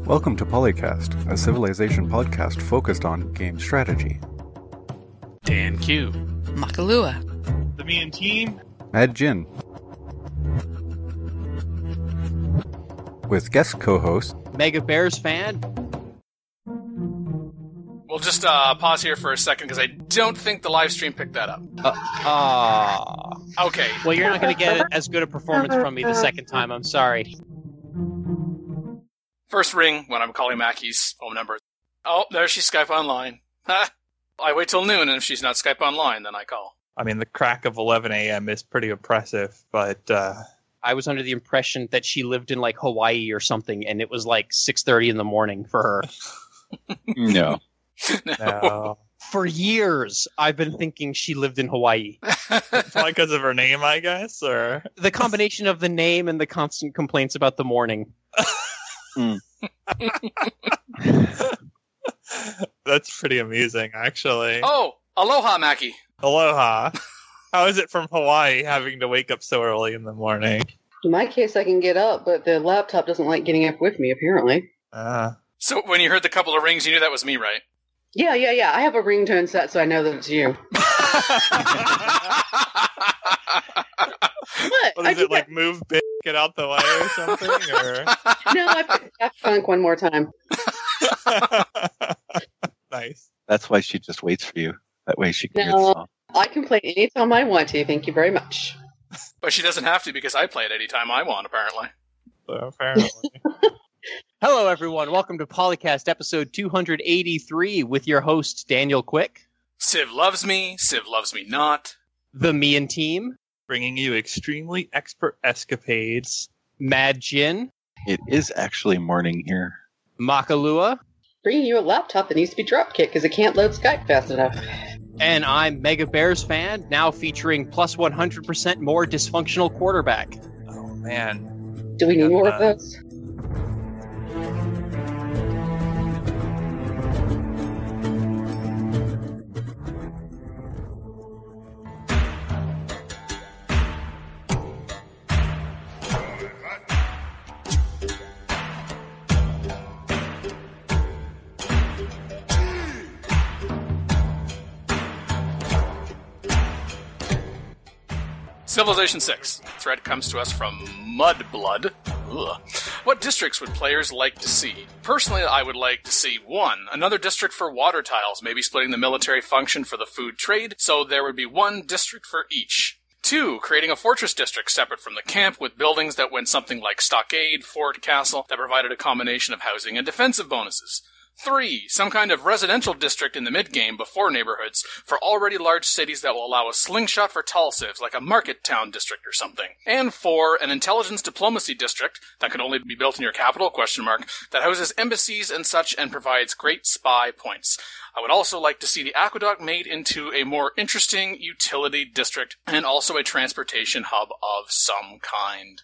Welcome to Polycast, a Civilization podcast focused on game strategy. Dan Q. Makalua. The Me and Team. Mad Jin. With guest co-host Mega Bears fan. We'll just pause here for a second because I don't think the live stream picked that up. Okay. Well, you're not going to get as good a performance from me the second time. I'm sorry. First ring when I'm calling Mackie's phone number. Oh, there she's Skype online. Ha! I wait till noon, and if she's not Skype online, then I call. I mean, the crack of 11 a.m. is pretty oppressive, but... I was under the impression that she lived in, like, Hawaii or something, and it was, like, 6:30 in the morning for her. No. No. For years, I've been thinking she lived in Hawaii. Probably because of her name, I guess, or... The combination of the name and the constant complaints about the morning. That's pretty amusing, actually. Oh, aloha, Mackie. Aloha. How is it from Hawaii having to wake up so early in the morning? In my case, I can get up, but the laptop doesn't like getting up with me, apparently. So when you heard the couple of rings, you knew that was me, right? Yeah. I have a ringtone set, so I know that it's you. What is it, like, move big, get out the way or something? Or? No, I picked Daft Punk one more time. Nice. That's why she just waits for you. That way she can hear the No, song. I can play anytime I want to. Thank you very much. But she doesn't have to because I play it anytime I want, apparently. So, apparently. Hello, everyone. Welcome to Polycast episode 283 with your host, Daniel Quick. Civ loves me not. The Me and Team. Bringing you extremely expert escapades. Mad Jin. It is actually morning here. Makalua. Bringing you a laptop that needs to be drop kicked because it can't load Skype fast enough. And I'm Mega Bears fan, now featuring plus 100% more dysfunctional quarterback. Oh, man. Do we need more of those? Civilization 6. Thread comes to us from Mudblood. Ugh. What districts would players like to see? Personally, I would like to see 1. Another district for water tiles, maybe splitting the military function for the food trade, so there would be 1 district for each. 2. Creating a fortress district separate from the camp with buildings that went something like stockade, fort, castle, that provided a combination of housing and defensive bonuses. 3. Some kind of residential district in the mid-game before neighborhoods for already large cities that will allow a slingshot for tall civs, like a market town district or something. And 4. An intelligence diplomacy district that could only be built in your capital, that houses embassies and such and provides great spy points. I would also like to see the aqueduct made into a more interesting utility district and also a transportation hub of some kind.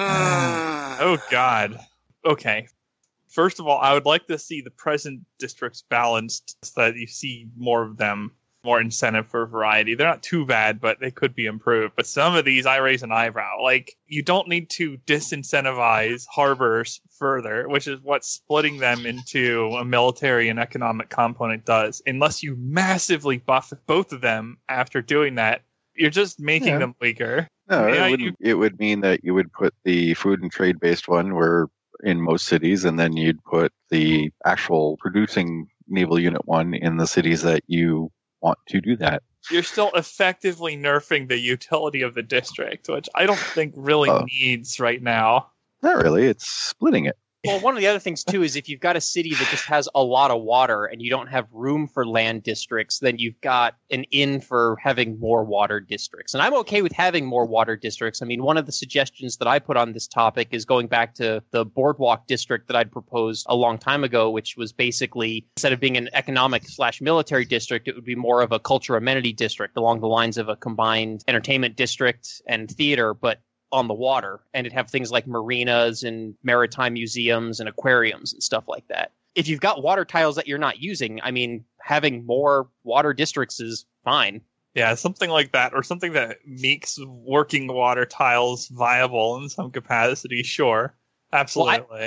Oh, God. Okay. First of all, I would like to see the present districts balanced so that you see more of them, more incentive for variety. They're not too bad, but they could be improved. But some of these, I raise an eyebrow. Like, you don't need to disincentivize harbors further, which is what splitting them into a military and economic component does. Unless you massively buff both of them after doing that, you're just making them weaker. No, it would mean that you would put the food and trade-based one where in most cities, and then you'd put the actual producing naval unit one in the cities that you want to do that. You're still effectively nerfing the utility of the district, which I don't think really needs right now. Not really, it's splitting it. Well, one of the other things, too, is if you've got a city that just has a lot of water and you don't have room for land districts, then you've got an in for having more water districts. And I'm okay with having more water districts. I mean, one of the suggestions that I put on this topic is going back to the boardwalk district that I'd proposed a long time ago, which was basically, instead of being an economic/military district, it would be more of a culture amenity district along the lines of a combined entertainment district and theater, but on the water, and it'd have things like marinas and maritime museums and aquariums and stuff like that. If you've got water tiles that you're not using, I mean, having more water districts is fine. Yeah, something like that, or something that makes working water tiles viable in some capacity, sure. Absolutely.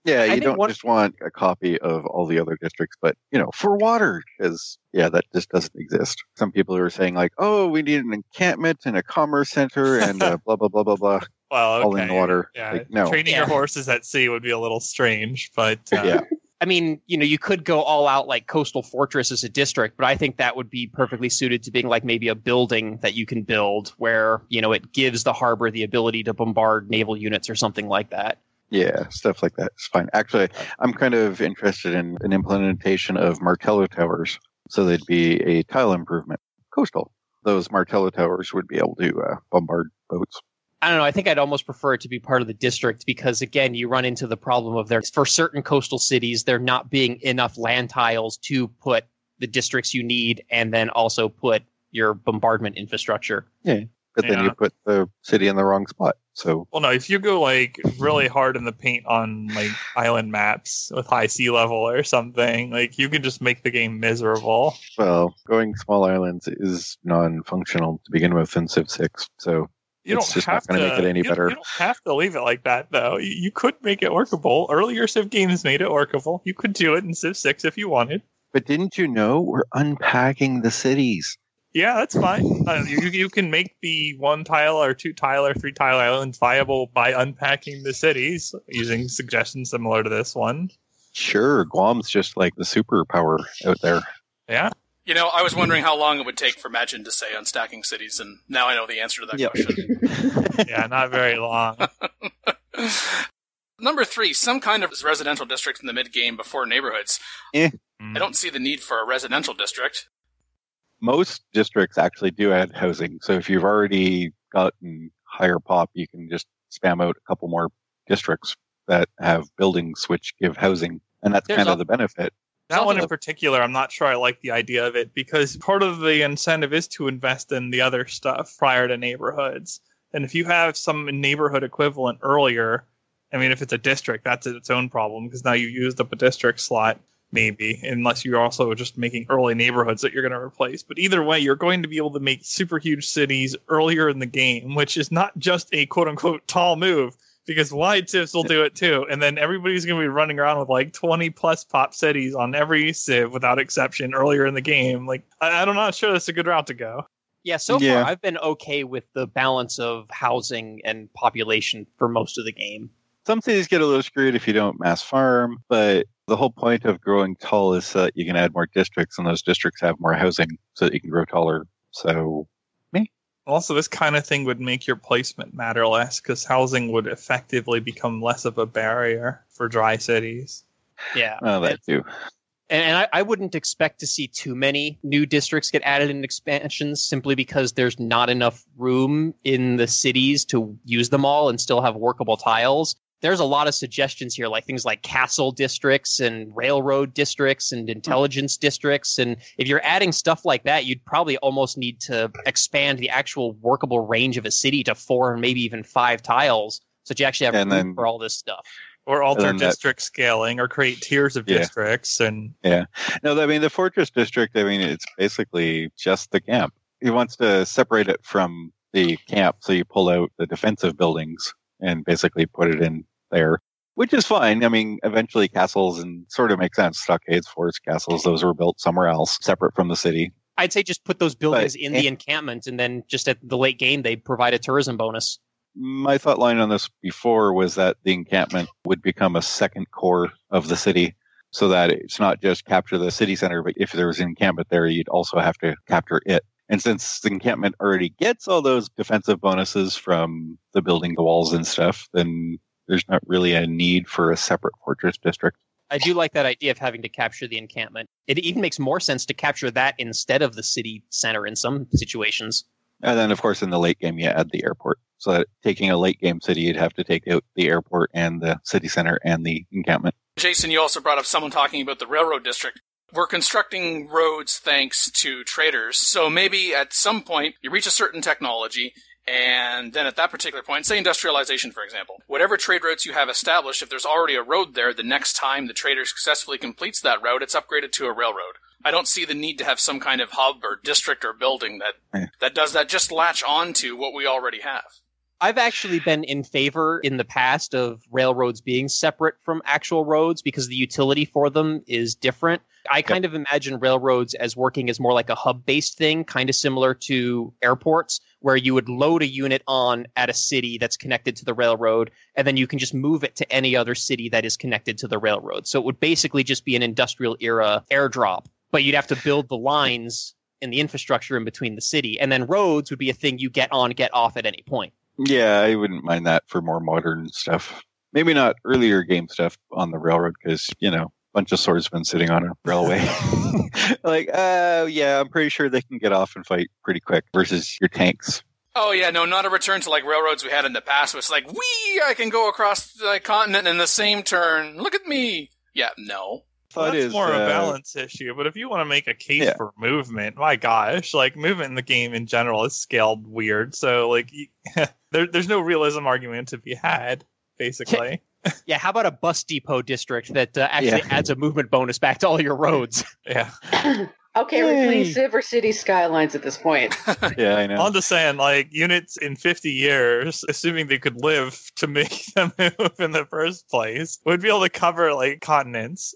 Yeah, I you think don't just want a copy of all the other districts, but, for water, because, that just doesn't exist. Some people are saying, like, oh, we need an encampment and a commerce center and blah, blah, blah, blah, blah, Well, okay. all in the water. Yeah. Like, no. Training your horses at sea would be a little strange, but... Yeah. I mean, you could go all out like Coastal Fortress as a district, but I think that would be perfectly suited to being like maybe a building that you can build where, it gives the harbor the ability to bombard naval units or something like that. Yeah, stuff like that. It's fine. Actually, I'm kind of interested in an implementation of Martello towers. So they'd be a tile improvement. Coastal. Those Martello towers would be able to bombard boats. I don't know. I think I'd almost prefer it to be part of the district because, again, you run into the problem of for certain coastal cities, there not being enough land tiles to put the districts you need and then also put your bombardment infrastructure. Yeah, but then you put the city in the wrong spot. So, well, no, if you go like really hard in the paint on like island maps with high sea level or something, like you can just make the game miserable. Well, going small islands is non-functional to begin with in Civ 6, so... It's just not going to make it any better. You don't have to leave it like that, though. You could make it workable. Earlier Civ games made it workable. You could do it in Civ 6 if you wanted. But didn't you know we're unpacking the cities? Yeah, that's fine. You can make the 1 tile or 2 tile or 3 tile islands viable by unpacking the cities using suggestions similar to this one. Sure, Guam's just like the superpower out there. Yeah. I was wondering how long it would take for Magin to say unstacking cities, and now I know the answer to that question. Yeah, not very long. Number 3, some kind of residential district in the mid-game before neighborhoods. I don't see the need for a residential district. Most districts actually do add housing, so if you've already gotten higher pop, you can just spam out a couple more districts that have buildings which give housing, and that's kind of the benefit. That one in particular, I'm not sure I like the idea of it because part of the incentive is to invest in the other stuff prior to neighborhoods. And if you have some neighborhood equivalent earlier, I mean, if it's a district, that's its own problem because now you used up a district slot, maybe, unless you're also just making early neighborhoods that you're going to replace. But either way, you're going to be able to make super huge cities earlier in the game, which is not just a quote-unquote tall move. Because wide civs will do it too, and then everybody's going to be running around with like 20 plus pop cities on every civ without exception earlier in the game. Like, I'm not sure that's a good route to go. Yeah, so far I've been okay with the balance of housing and population for most of the game. Some cities get a little screwed if you don't mass farm, but the whole point of growing tall is so that you can add more districts, and those districts have more housing so that you can grow taller. So, Also, this kind of thing would make your placement matter less because housing would effectively become less of a barrier for dry cities. Yeah. Well, that too. And I wouldn't expect to see too many new districts get added in expansions simply because there's not enough room in the cities to use them all and still have workable tiles. There's a lot of suggestions here, like things like castle districts and railroad districts and intelligence districts. And if you're adding stuff like that, you'd probably almost need to expand the actual workable range of a city to 4 and maybe even 5 tiles so that you actually have room for all this stuff. Or alter district scaling or create tiers of districts. No, I mean, the fortress district, it's basically just the camp. He wants to separate it from the camp, so you pull out the defensive buildings and basically put it in there, which is fine. I mean, eventually castles and sort of make sense. Stockades, forts, castles, those were built somewhere else, separate from the city. I'd say just put those buildings in the encampment, and then just at the late game, they provide a tourism bonus. My thought line on this before was that the encampment would become a second core of the city, so that it's not just capture the city center, but if there was an encampment there, you'd also have to capture it. And since the encampment already gets all those defensive bonuses from the building the walls and stuff, then there's not really a need for a separate fortress district. I do like that idea of having to capture the encampment. It even makes more sense to capture that instead of the city center in some situations. And then, of course, in the late game, you add the airport. So that taking a late game city, you'd have to take out the airport and the city center and the encampment. Jason, you also brought up someone talking about the railroad district. We're constructing roads thanks to traders, so maybe at some point you reach a certain technology, and then at that particular point, say industrialization, for example, whatever trade routes you have established, if there's already a road there, the next time the trader successfully completes that route, it's upgraded to a railroad. I don't see the need to have some kind of hub or district or building that does that. Just latch on to what we already have. I've actually been in favor in the past of railroads being separate from actual roads because the utility for them is different. I kind of imagine railroads as working as more like a hub-based thing, kind of similar to airports, where you would load a unit on at a city that's connected to the railroad, and then you can just move it to any other city that is connected to the railroad. So it would basically just be an industrial era airdrop, but you'd have to build the lines and the infrastructure in between the city. And then roads would be a thing you get on, get off at any point. Yeah, I wouldn't mind that for more modern stuff. Maybe not earlier game stuff on the railroad because, bunch of swordsmen sitting on a railway. Yeah, I'm pretty sure they can get off and fight pretty quick versus your tanks. Oh, yeah, no, not a return to like railroads we had in the past. It's like, I can go across the continent in the same turn. Look at me. Yeah, no. Well, that's more a balance issue, but if you want to make a case for movement, my gosh, like movement in the game in general is scaled weird. So like, there's no realism argument to be had, basically. Yeah, how about a bus depot district that actually adds a movement bonus back to all your roads? Yeah. Okay, are we playing Civ or City Skylines at this point? Yeah, I know. I'm just saying, like, units in 50 years, assuming they could live to make them move in the first place, would be able to cover, like, continents.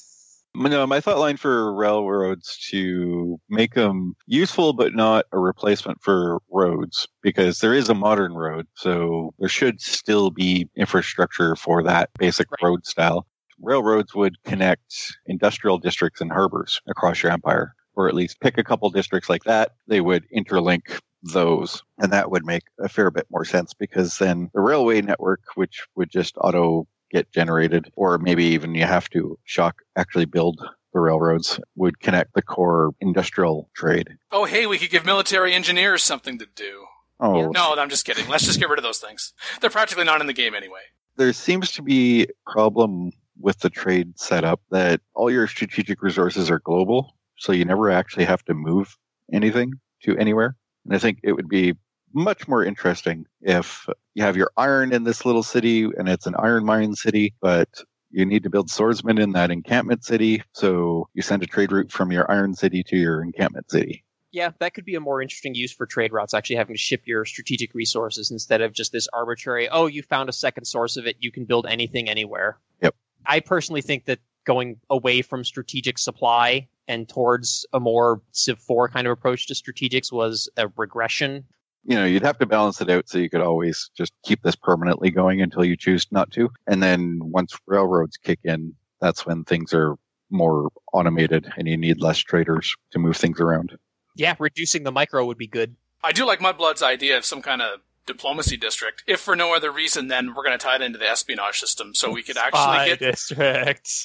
No, my thought line for railroads to make them useful but not a replacement for roads, because there is a modern road, so there should still be infrastructure for that basic road style. Railroads would connect industrial districts and harbors across your empire, or at least pick a couple districts like that. They would interlink those, and that would make a fair bit more sense, because then the railway network, which would just auto get generated, or maybe even you have to actually build the railroads, would connect the core industrial trade. Oh, hey, we could give military engineers something to do. Oh. No, I'm just kidding. Let's just get rid of those things. They're practically not in the game anyway. There seems to be a problem with the trade setup that all your strategic resources are global, so you never actually have to move anything to anywhere. And I think it would be much more interesting if you have your iron in this little city and it's an iron mine city, but you need to build swordsmen in that encampment city. So you send a trade route from your iron city to your encampment city. Yeah, that could be a more interesting use for trade routes, actually having to ship your strategic resources instead of just this arbitrary, you found a second source of it, you can build anything anywhere. Yep. I personally think that going away from strategic supply and towards a more Civ 4 kind of approach to strategics was a regression. You'd have to balance it out so you could always just keep this permanently going until you choose not to. And then once railroads kick in, that's when things are more automated and you need less traders to move things around. Yeah, reducing the micro would be good. I do like Mudblood's idea of some kind of diplomacy district. If for no other reason, then we're going to tie it into the espionage system so we could actually get districts.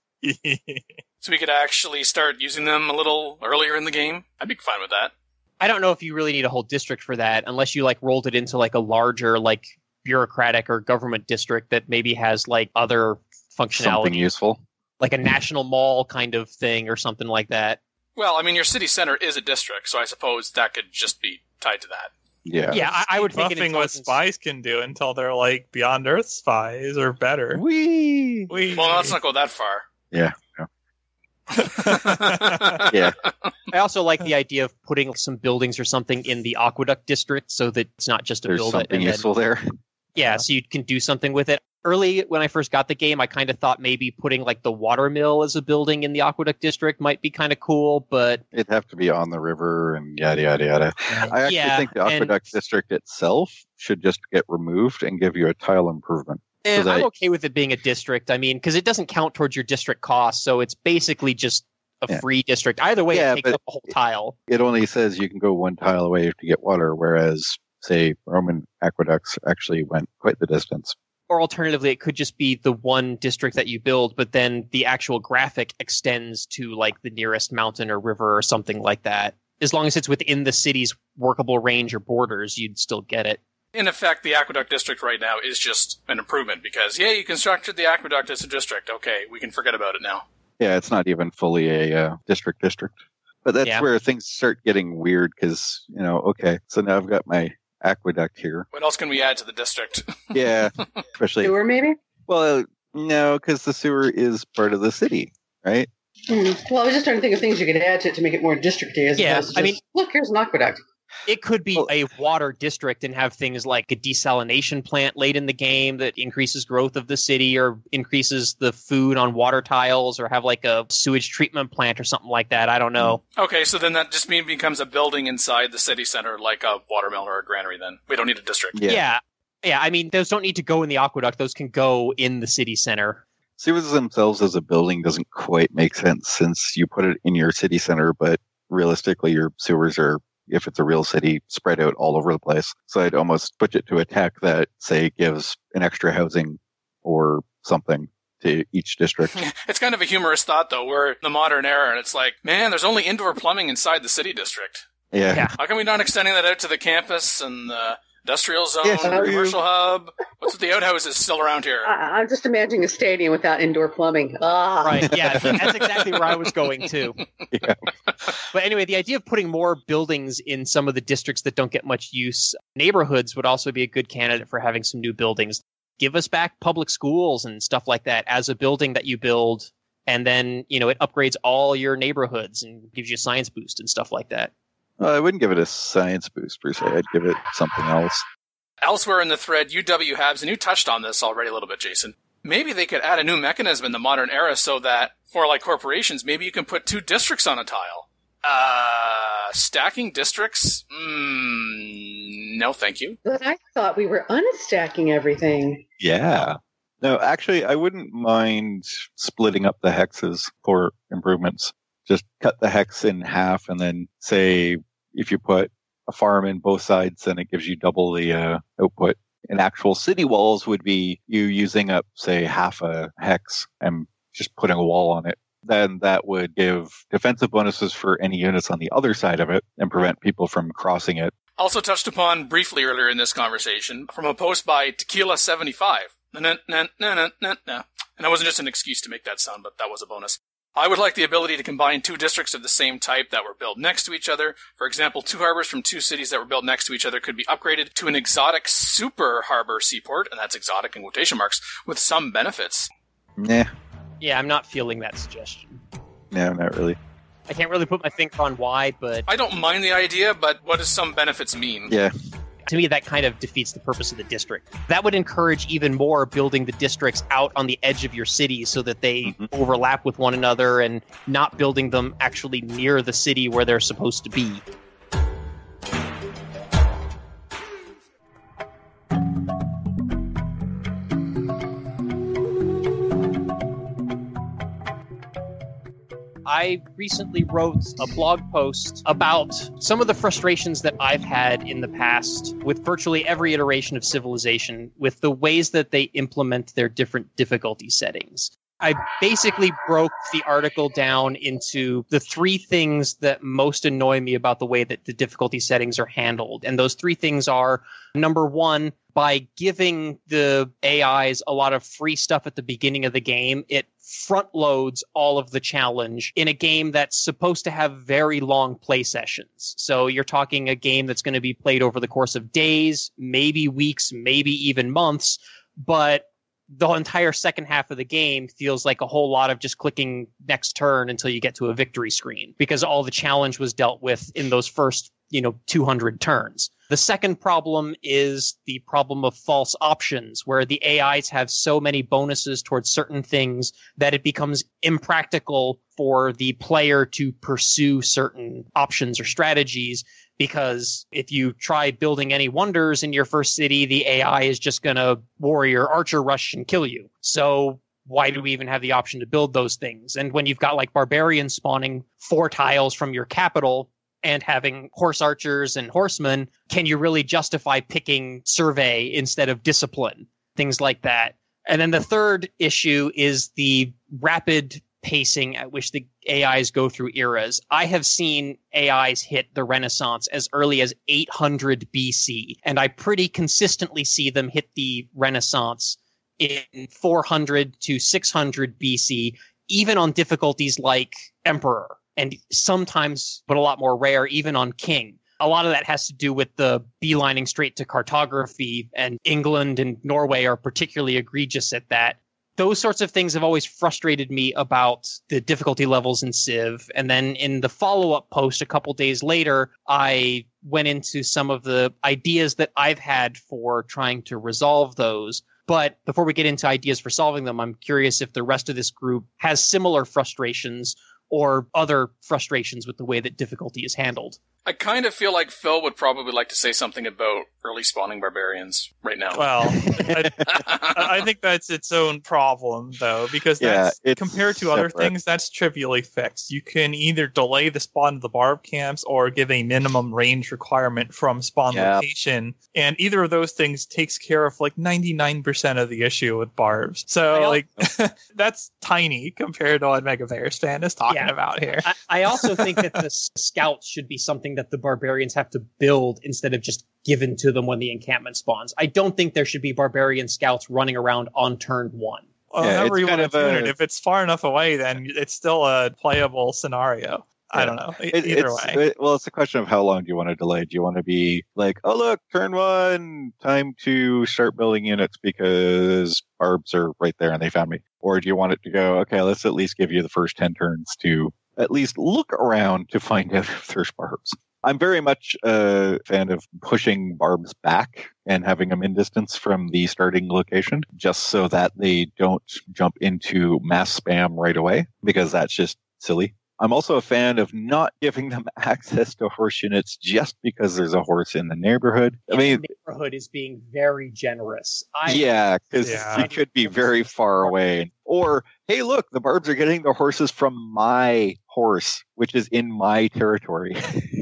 So we could actually start using them a little earlier in the game. I'd be fine with that. I don't know if you really need a whole district for that, unless you rolled it into a larger bureaucratic or government district that maybe has other functionality. Something useful. Like a national mall kind of thing or something like that. Well, I mean, your city center is a district, so I suppose that could just be tied to that. Yeah. Yeah, I would think nothing what spies can do until they're Beyond Earth spies or better. Whee! Well, let's not go that far. Yeah. Yeah. I also like the idea of putting some buildings or something in the aqueduct district so that it's not just a There's building. something useful there. Yeah, so you can do something with it. Early, when I first got the game, I kind of thought maybe putting the water mill as a building in the aqueduct district might be kind of cool, but it'd have to be on the river and yada, yada, yada. I actually think the aqueduct district itself should just get removed and give you a tile improvement. And I'm okay with it being a district. I mean, because it doesn't count towards your district cost, so it's basically just a free district. Either way, it takes up a whole tile. It only says you can go one tile away to get water, whereas, say, Roman aqueducts actually went quite the distance. Or alternatively, it could just be the one district that you build, but then the actual graphic extends to the nearest mountain or river or something like that. As long as it's within the city's workable range or borders, you'd still get it. In effect, the aqueduct district right now is just an improvement because, you constructed the aqueduct as a district. Okay, we can forget about it now. Yeah, it's not even fully a district. But that's where things start getting weird because, okay, so now I've got my aqueduct here. What else can we add to the district? Yeah, especially... Sewer, maybe? Well, no, because the sewer is part of the city, right? Well, I was just trying to think of things you could add to it to make it more district-y. As opposed to just, look, here's an aqueduct. It could be a water district and have things like a desalination plant late in the game that increases growth of the city or increases the food on water tiles, or have like a sewage treatment plant or something like that. I don't know. Okay, so then that just becomes a building inside the city center, like a watermill or a granary then. We don't need a district. Yeah. I mean, those don't need to go in the aqueduct. Those can go in the city center. Sewers themselves as a building doesn't quite make sense since you put it in your city center, but realistically your sewers are, if it's a real city, spread out all over the place. So I'd almost switch it to a tech that, say, gives an extra housing or something to each district. It's kind of a humorous thought, though. We're in the modern era, and it's like, man, there's only indoor plumbing inside the city district. Yeah. How come we not extending that out to the campus and the industrial zone, Yes, commercial hub? What's with the outhouses still around here? I'm just imagining a stadium without indoor plumbing. Right, yeah, that's exactly where I was going, too. Yeah. But anyway, the idea of putting more buildings in some of the districts that don't get much use, neighborhoods would also be a good candidate for having some new buildings. Give us back public schools and stuff like that as a building that you build, and then, it upgrades all your neighborhoods and gives you a science boost and stuff like that. Well, I wouldn't give it a science boost per se. I'd give it something else. Elsewhere in the thread, UW Habs, and you touched on this already a little bit, Jason. Maybe they could add a new mechanism in the modern era so that, for like corporations, maybe you can put 2 districts on a tile. Stacking districts? No, thank you. But I thought we were unstacking everything. Yeah. No, actually, I wouldn't mind splitting up the hexes for improvements. Just cut the hex in half, and then say if you put a farm in both sides, then it gives you double the output. And actual city walls would be you using up, say, half a hex and just putting a wall on it. Then that would give defensive bonuses for any units on the other side of it and prevent people from crossing it. Also touched upon briefly earlier in this conversation from a post by Tequila75. And that wasn't just an excuse to make that sound, but that was a bonus. I would like the ability to combine 2 districts of the same type that were built next to each other. For example, 2 harbors from 2 cities that were built next to each other could be upgraded to an exotic super harbor seaport, and that's exotic in quotation marks, with some benefits. Nah. Yeah, I'm not feeling that suggestion. No, not really. I can't really put my finger on why, but I don't mind the idea, but what does some benefits mean? Yeah. to me, that kind of defeats the purpose of the district. That would encourage even more building the districts out on the edge of your city so that they overlap with one another and not building them actually near the city where they're supposed to be. I recently wrote a blog post about some of the frustrations that I've had in the past with virtually every iteration of Civilization, with the ways that they implement their different difficulty settings. I basically broke the article down into the 3 things that most annoy me about the way that the difficulty settings are handled. And those 3 things are, number 1, by giving the AIs a lot of free stuff at the beginning of the game, it front loads all of the challenge in a game that's supposed to have very long play sessions. So you're talking a game that's going to be played over the course of days, maybe weeks, maybe even months, but the entire second half of the game feels like a whole lot of just clicking next turn until you get to a victory screen, because all the challenge was dealt with in those first, 200 turns. The second problem is the problem of false options, where the AIs have so many bonuses towards certain things that it becomes impractical for the player to pursue certain options or strategies. Because if you try building any wonders in your first city, the AI is just going to warrior archer rush and kill you. So why do we even have the option to build those things? And when you've got like barbarians spawning 4 tiles from your capital and having horse archers and horsemen, can you really justify picking survey instead of discipline? Things like that. And then the third issue is the rapid pacing at which the AIs go through eras. I have seen AIs hit the Renaissance as early as 800 BC, and I pretty consistently see them hit the Renaissance in 400 to 600 BC, even on difficulties like Emperor, and sometimes, but a lot more rare, even on King. A lot of that has to do with the beelining straight to cartography, and England and Norway are particularly egregious at that. those sorts of things have always frustrated me about the difficulty levels in Civ. And then in the follow-up post a couple days later, I went into some of the ideas that I've had for trying to resolve those. But before we get into ideas for solving them, I'm curious if the rest of this group has similar frustrations or other frustrations with the way that difficulty is handled. I kind of feel like Phil would probably like to say something about early spawning barbarians right now. Well, I think that's its own problem, though, because that's, compared to other things, that's trivially fixed. You can either delay the spawn of the barb camps or give a minimum range requirement from spawn location, and either of those things takes care of like 99% of the issue with barbs. So, that's tiny compared to what Mega Bears fan is talking about here. I also think that the scouts should be something that the barbarians have to build instead of just given to them when the encampment spawns. I don't think there should be barbarian scouts running around on turn 1. Well, however you want to tune it. If it's far enough away, then it's still a playable scenario. I don't know. Either way. It's a question of how long do you want to delay? Do you want to be like, oh, look, turn 1, time to start building units because barbs are right there and they found me? Or do you want it to go, okay, let's at least give you the first 10 turns to at least look around to find out if there's barbs? I'm very much a fan of pushing barbs back and having them in distance from the starting location, just so that they don't jump into mass spam right away, because that's just silly. I'm also a fan of not giving them access to horse units just because there's a horse in the neighborhood. The neighborhood is being very generous. Because it could be very far away. Or, hey, look, the barbs are getting the horses from my horse, which is in my territory.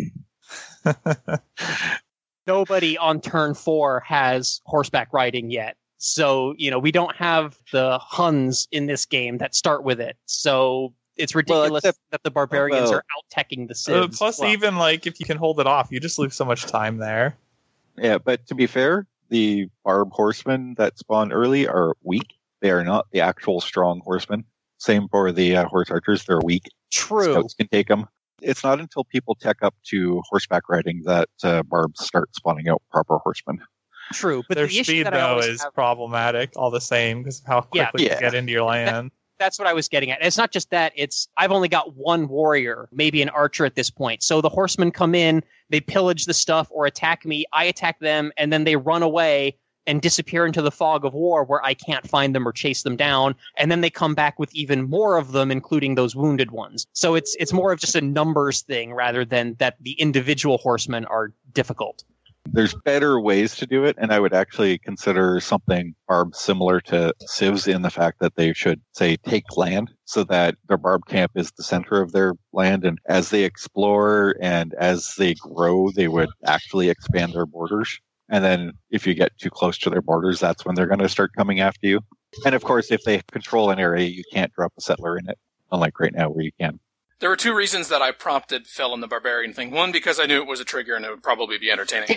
Nobody on turn 4 has horseback riding yet. So, we don't have the Huns in this game that start with it. So it's ridiculous that the barbarians are out-teching the Civs. Plus, even if you can hold it off, you just lose so much time there. Yeah, but to be fair, the barb horsemen that spawn early are weak. They are not the actual strong horsemen. Same for the horse archers. They're weak. True. Scouts can take them. It's not until people tech up to horseback riding that barbs start spawning out proper horsemen. True, but their the speed, though, is problematic all the same because of how quickly you get into your land. That's what I was getting at. It's not just that. I've only got one warrior, maybe an archer at this point. So the horsemen come in, they pillage the stuff or attack me. I attack them, and then they run away and disappear into the fog of war where I can't find them or chase them down. And then they come back with even more of them, including those wounded ones. So it's more of just a numbers thing rather than that the individual horsemen are difficult. There's better ways to do it, and I would actually consider something barb similar to Civs in the fact that they should, say, take land so that their barb camp is the center of their land, and as they explore and as they grow, they would actually expand their borders. And then if you get too close to their borders, that's when they're going to start coming after you. And of course, if they control an area, you can't drop a settler in it, unlike right now where you can. There were two reasons that I prompted Phil and the barbarian thing. One, because I knew it was a trigger and it would probably be entertaining.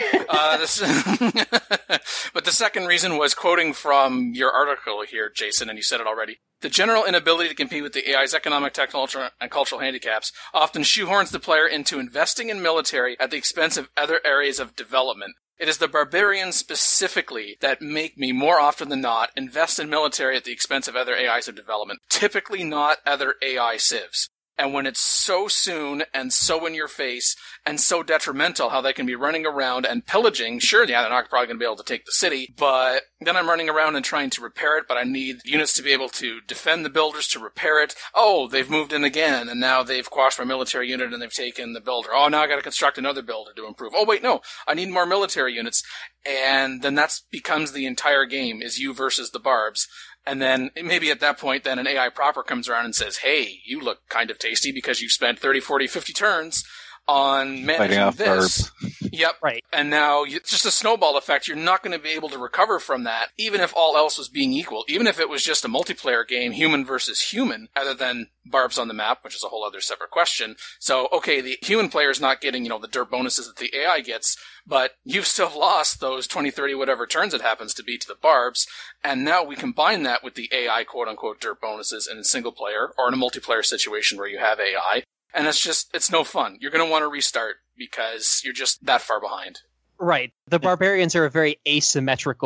But the second reason was quoting from your article here, Jason, and you said it already. The general inability to compete with the AI's economic, technological, and cultural handicaps often shoehorns the player into investing in military at the expense of other areas of development. It is the barbarians specifically that make me, more often than not, invest in military at the expense of other AIs of development, typically not other AI civs. And when it's so soon and so in your face and so detrimental how they can be running around and pillaging, sure, they're not probably going to be able to take the city, but then I'm running around and trying to repair it, but I need units to be able to defend the builders to repair it. Oh, they've moved in again, and now they've quashed my military unit and they've taken the builder. Oh, now I got to construct another builder to improve. Oh, wait, no, I need more military units. And then that becomes the entire game, is you versus the barbs. And then maybe at that point, then an AI proper comes around and says, hey, you look kind of tasty because you've spent 30, 40, 50 turns on managing this. Yep. Right. And now it's just a snowball effect. You're not going to be able to recover from that, even if all else was being equal. Even if it was just a multiplayer game, human versus human, other than barbs on the map, which is a whole other separate question. So, okay, the human player is not getting, the dirt bonuses that the AI gets, but you've still lost those 20, 30, whatever turns it happens to be to the barbs. And now we combine that with the AI quote-unquote dirt bonuses in a single player or in a multiplayer situation where you have AI. And it's no fun. You're going to want to restart because you're just that far behind. Right. The barbarians are a very asymmetrical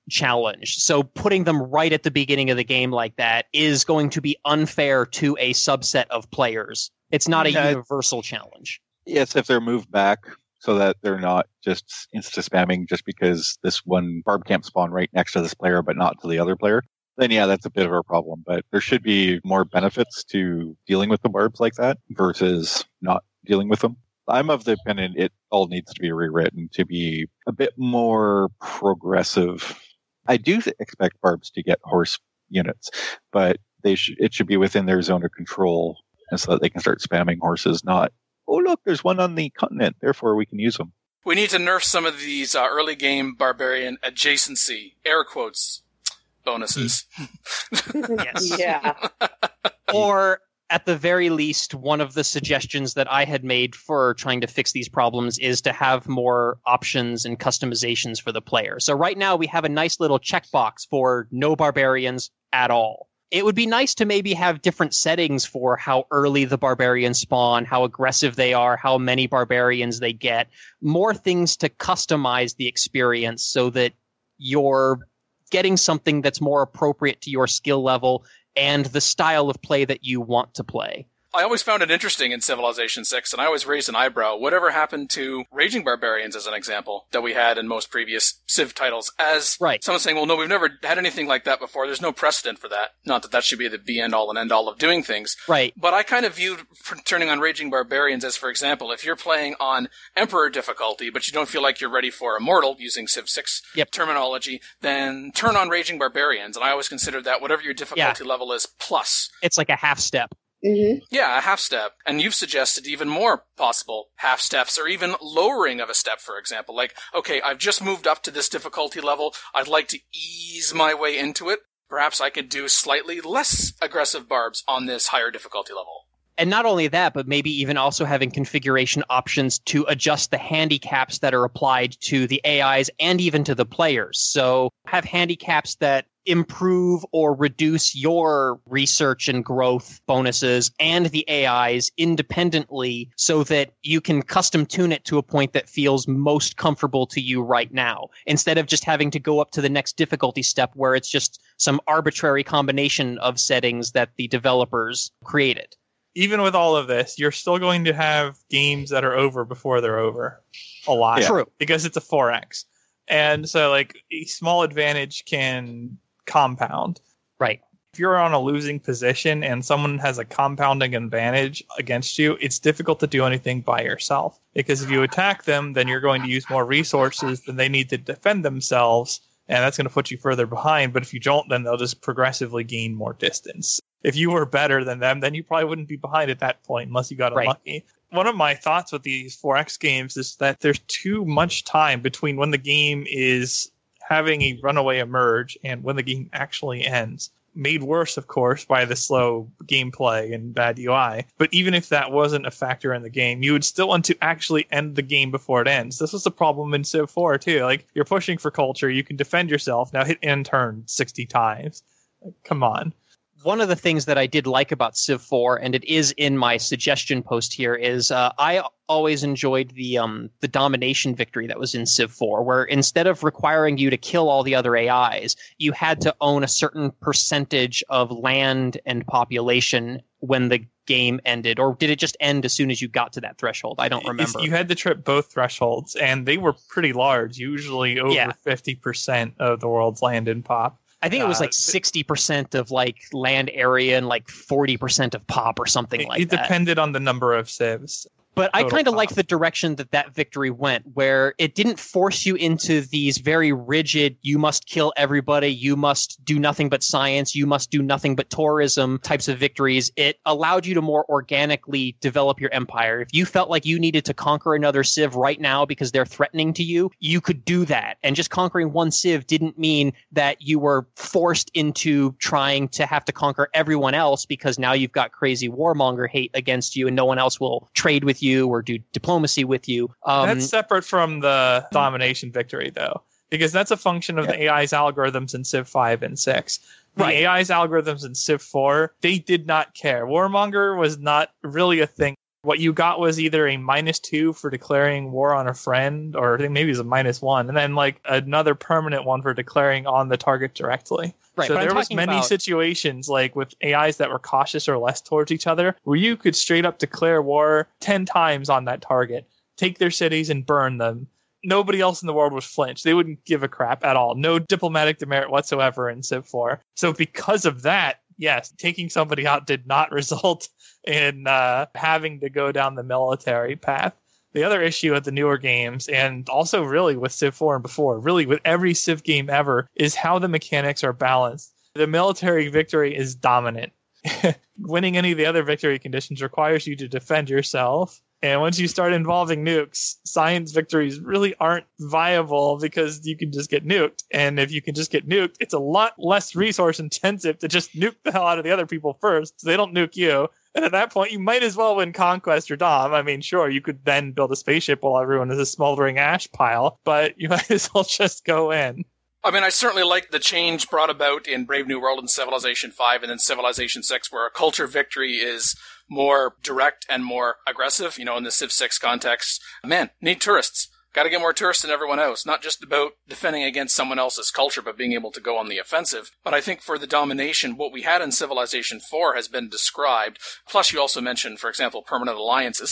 challenge. So putting them right at the beginning of the game like that is going to be unfair to a subset of players. It's not a universal challenge. Yes, if they're moved back so that they're not just insta-spamming just because this one barb can't spawn right next to this player but not to the other player, then yeah, that's a bit of a problem. But there should be more benefits to dealing with the barbs like that versus not dealing with them. I'm of the opinion it all needs to be rewritten to be a bit more progressive. I do expect barbs to get horse units, but it should be within their zone of control, and so that they can start spamming horses, not, oh, look, there's one on the continent, therefore we can use them. We need to nerf some of these early game barbarian adjacency, air quotes, bonuses. Yes. Yeah. Or at the very least, one of the suggestions that I had made for trying to fix these problems is to have more options and customizations for the player. So right now we have a nice little checkbox for no barbarians at all. It would be nice to maybe have different settings for how early the barbarians spawn, how aggressive they are, how many barbarians they get, more things to customize the experience so that you're getting something that's more appropriate to your skill level and the style of play that you want to play. I always found it interesting in Civilization 6, and I always raised an eyebrow. Whatever happened to Raging Barbarians, as an example, that we had in most previous Civ titles? As someone saying, well, no, we've never had anything like that before. There's no precedent for that. Not that that should be the be-end-all and end-all of doing things. Right. But I kind of viewed turning on Raging Barbarians as, for example, if you're playing on Emperor difficulty, but you don't feel like you're ready for Immortal, using Civ 6 terminology, then turn on Raging Barbarians. And I always consider that whatever your difficulty level is, plus. It's like a half step. Mm-hmm. Yeah, a half step. And you've suggested even more possible half steps or even lowering of a step, for example. Like, okay, I've just moved up to this difficulty level. I'd like to ease my way into it. Perhaps I could do slightly less aggressive barbs on this higher difficulty level. And not only that, but maybe even also having configuration options to adjust the handicaps that are applied to the AIs and even to the players. So have handicaps that improve or reduce your research and growth bonuses and the AIs independently so that you can custom tune it to a point that feels most comfortable to you right now, instead of just having to go up to the next difficulty step where it's just some arbitrary combination of settings that the developers created. Even with all of this, you're still going to have games that are over before they're over. A lot. True. Because it's a 4X. And so, like, a small advantage can compound. Right. If you're on a losing position and someone has a compounding advantage against you, it's difficult to do anything by yourself. Because if you attack them, then you're going to use more resources than they need to defend themselves. And that's going to put you further behind. But if you don't, then they'll just progressively gain more distance. If you were better than them, then you probably wouldn't be behind at that point unless you got unlucky. One of my thoughts with these 4X games is that there's too much time between when the game is having a runaway emerge and when the game actually ends. Made worse, of course, by the slow gameplay and bad UI. But even if that wasn't a factor in the game, you would still want to actually end the game before it ends. This was a problem in Civ 4, too. Like, you're pushing for culture, you can defend yourself, now hit end turn 60 times. Like, come on. One of the things that I did like about Civ 4, and it is in my suggestion post here, is I always enjoyed the domination victory that was in Civ 4, where instead of requiring you to kill all the other AIs, you had to own a certain percentage of land and population when the game ended. Or did it just end as soon as you got to that threshold? I don't remember. You had to trip both thresholds, and they were pretty large, usually over 50% of the world's land and pop. I think it was like 60% of like land area and like 40% of pop or something like that. It depended on the number of civs. But I kind of like the direction that victory went, where it didn't force you into these very rigid, you must kill everybody, you must do nothing but science, you must do nothing but tourism types of victories. It allowed you to more organically develop your empire. If you felt like you needed to conquer another civ right now because they're threatening to you, you could do that. And just conquering one civ didn't mean that you were forced into trying to have to conquer everyone else because now you've got crazy warmonger hate against you and no one else will trade with you or do diplomacy with you. That's separate from the domination victory, though, because that's a function of the AI's algorithms in Civ 5 and 6. The AI's algorithms in Civ 4, they did not care. Warmonger was not really a thing. what you got was either a -2 for declaring war on a friend, or I think maybe it was a -1, and then like another permanent one for declaring on the target directly. Right, So but I'm there was talking many about- situations like with AIs that were cautious or less towards each other, where you could straight up declare war 10 times on that target, take their cities and burn them. Nobody else in the world would flinch. They wouldn't give a crap at all. No diplomatic demerit whatsoever in Civ 4. So because of that, yes, taking somebody out did not result in having to go down the military path. The other issue with the newer games, and also really with Civ 4 and before, really with every Civ game ever, is how the mechanics are balanced. The military victory is dominant. Winning any of the other victory conditions requires you to defend yourself. And once you start involving nukes, science victories really aren't viable because you can just get nuked. And if you can just get nuked, it's a lot less resource intensive to just nuke the hell out of the other people first, so they don't nuke you. And at that point, you might as well win Conquest or Dom. I mean, sure, you could then build a spaceship while everyone is a smoldering ash pile, but you might as well just go in. I mean, I certainly like the change brought about in Brave New World and Civilization 5 and then Civilization 6, where a culture victory is more direct and more aggressive, in the Civ 6 context. Man, need tourists. Got to get more tourists than everyone else. Not just about defending against someone else's culture, but being able to go on the offensive. But I think for the domination, what we had in Civilization 4 has been described. Plus, you also mentioned, for example, permanent alliances.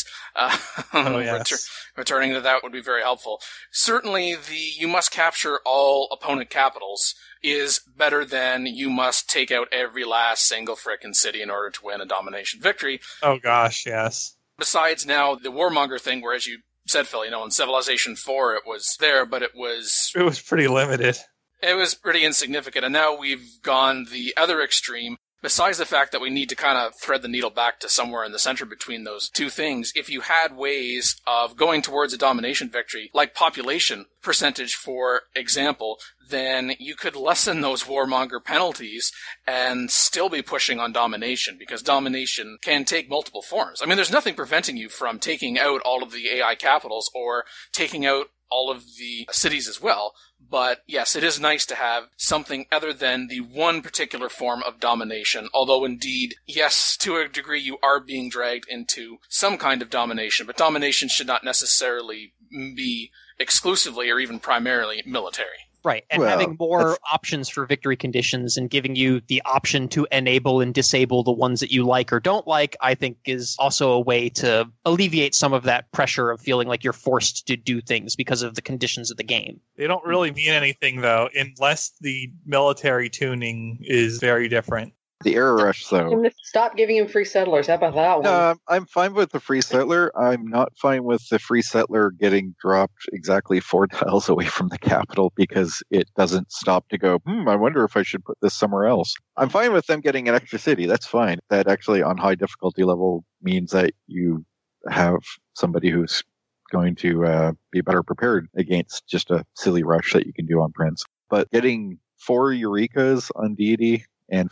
Yes. Returning to that would be very helpful. Certainly, you must capture all opponent capitals is better than you must take out every last single frickin' city in order to win a domination victory. Oh gosh, yes. Besides now, the warmonger thing, where as you said, Phil, in Civilization 4 it was there, but it was pretty limited. It was pretty insignificant, and now we've gone the other extreme. Besides the fact that we need to kind of thread the needle back to somewhere in the center between those two things, if you had ways of going towards a domination victory, like population percentage, for example, then you could lessen those warmonger penalties and still be pushing on domination, because domination can take multiple forms. I mean, there's nothing preventing you from taking out all of the AI capitals or taking out all of the cities as well. But yes, it is nice to have something other than the one particular form of domination. Although indeed, yes, to a degree you are being dragged into some kind of domination, but domination should not necessarily be exclusively or even primarily military. Right, and having more options for victory conditions and giving you the option to enable and disable the ones that you like or don't like, I think is also a way to alleviate some of that pressure of feeling like you're forced to do things because of the conditions of the game. They don't really mean anything, though, unless the military tuning is very different. The Error Rush, though. Stop giving him free settlers. How about that one? No, I'm fine with the free settler. I'm not fine with the free settler getting dropped exactly 4 tiles away from the capital because it doesn't stop to go, I wonder if I should put this somewhere else. I'm fine with them getting an extra city. That's fine. That actually on high difficulty level means that you have somebody who's going to be better prepared against just a silly rush that you can do on Prince. But getting 4 Eurekas on Deity and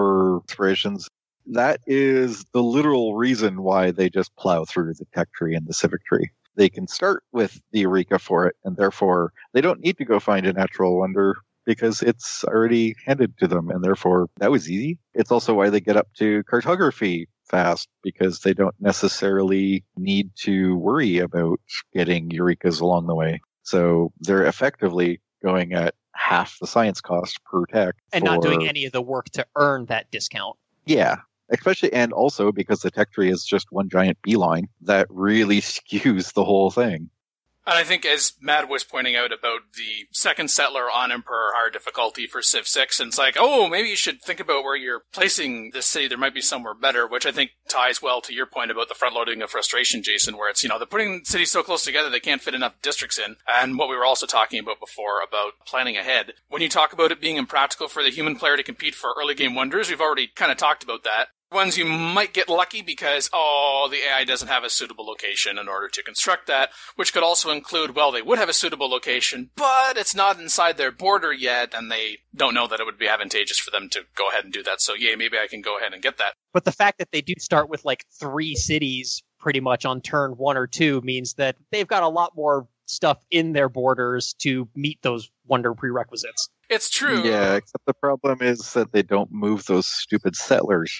4 inspirations, that is the literal reason why they just plow through the tech tree and the civic tree. They can start with the Eureka for it, and therefore they don't need to go find a natural wonder because it's already handed to them, and therefore that was easy. It's also why they get up to cartography fast, because they don't necessarily need to worry about getting Eurekas along the way. So they're effectively going at half the science cost per tech. And not doing any of the work to earn that discount. Yeah. Especially, and also because the tech tree is just one giant beeline, that really skews the whole thing. And I think, as Matt was pointing out about the second settler on Emperor hard difficulty for Civ 6, and it's like, maybe you should think about where you're placing this city. There might be somewhere better, which I think ties well to your point about the front-loading of frustration, Jason, where it's, they're putting cities so close together they can't fit enough districts in. And what we were also talking about before about planning ahead. When you talk about it being impractical for the human player to compete for early game wonders, we've already kind of talked about that. Ones you might get lucky because, the AI doesn't have a suitable location in order to construct that, which could also include, they would have a suitable location, but it's not inside their border yet, and they don't know that it would be advantageous for them to go ahead and do that. So, maybe I can go ahead and get that. But the fact that they do start with 3 cities pretty much on turn 1 or 2 means that they've got a lot more stuff in their borders to meet those wonder prerequisites. It's true. Yeah, except the problem is that they don't move those stupid settlers.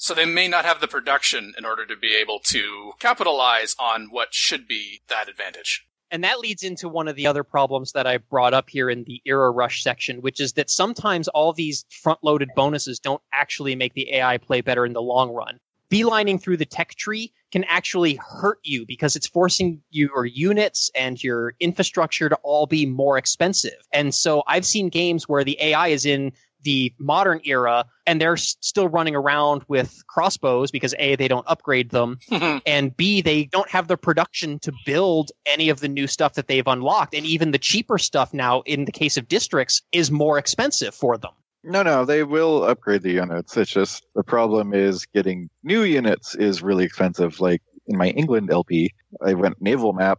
So they may not have the production in order to be able to capitalize on what should be that advantage. And that leads into one of the other problems that I brought up here in the Era Rush section, which is that sometimes all these front-loaded bonuses don't actually make the AI play better in the long run. Beelining through the tech tree can actually hurt you because it's forcing your units and your infrastructure to all be more expensive. And so I've seen games where the AI is in the modern era and they're still running around with crossbows because A, they don't upgrade them, and B, they don't have the production to build any of the new stuff that they've unlocked. And even the cheaper stuff now, in the case of districts, is more expensive for them. No, they will upgrade the units. It's just the problem is getting new units is really expensive. Like in my England LP, I went naval map,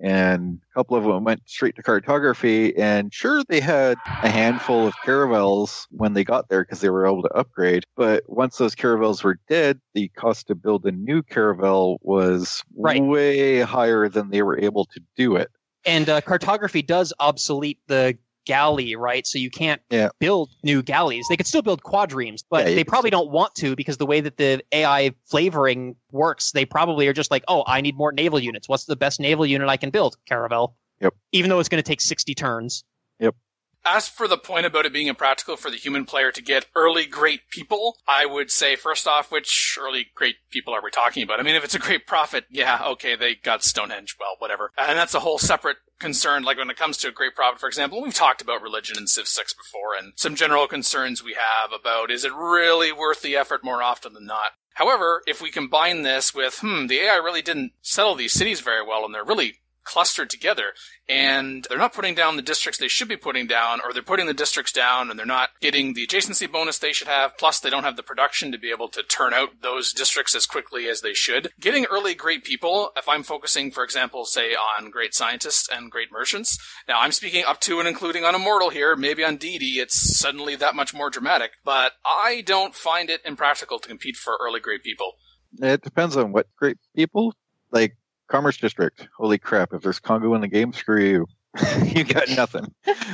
and a couple of them went straight to cartography, and sure, they had a handful of caravels when they got there because they were able to upgrade. But once those caravels were dead, the cost to build a new caravel was way higher than they were able to do it. And cartography does obsolete the galley, right? So you can't build new galleys. They could still build quadremes, but they probably don't want to because the way that the AI flavoring works, they probably are just like, oh, I need more naval units. What's the best naval unit I can build? Caravel. Yep. Even though it's going to take 60 turns. Yep. As for the point about it being impractical for the human player to get early great people, I would say, first off, which early great people are we talking about? I mean, if it's a great prophet, yeah, okay, they got Stonehenge, well, whatever. And that's a whole separate concern, like when it comes to a great prophet, for example. We've talked about religion in Civ 6 before, and some general concerns we have about, is it really worth the effort more often than not? However, if we combine this with, the AI really didn't settle these cities very well, and they're really clustered together, and they're not putting down the districts they should be putting down, or they're putting the districts down and they're not getting the adjacency bonus they should have, plus they don't have the production to be able to turn out those districts as quickly as they should. Getting early great people, if I'm focusing, for example, say on great scientists and great merchants, now I'm speaking up to and including on Immortal here, maybe on DD it's suddenly that much more dramatic, but I don't find it impractical to compete for early great people. It depends on what great people, like Commerce District. Holy crap, if there's Congo in the game, screw you. You got nothing.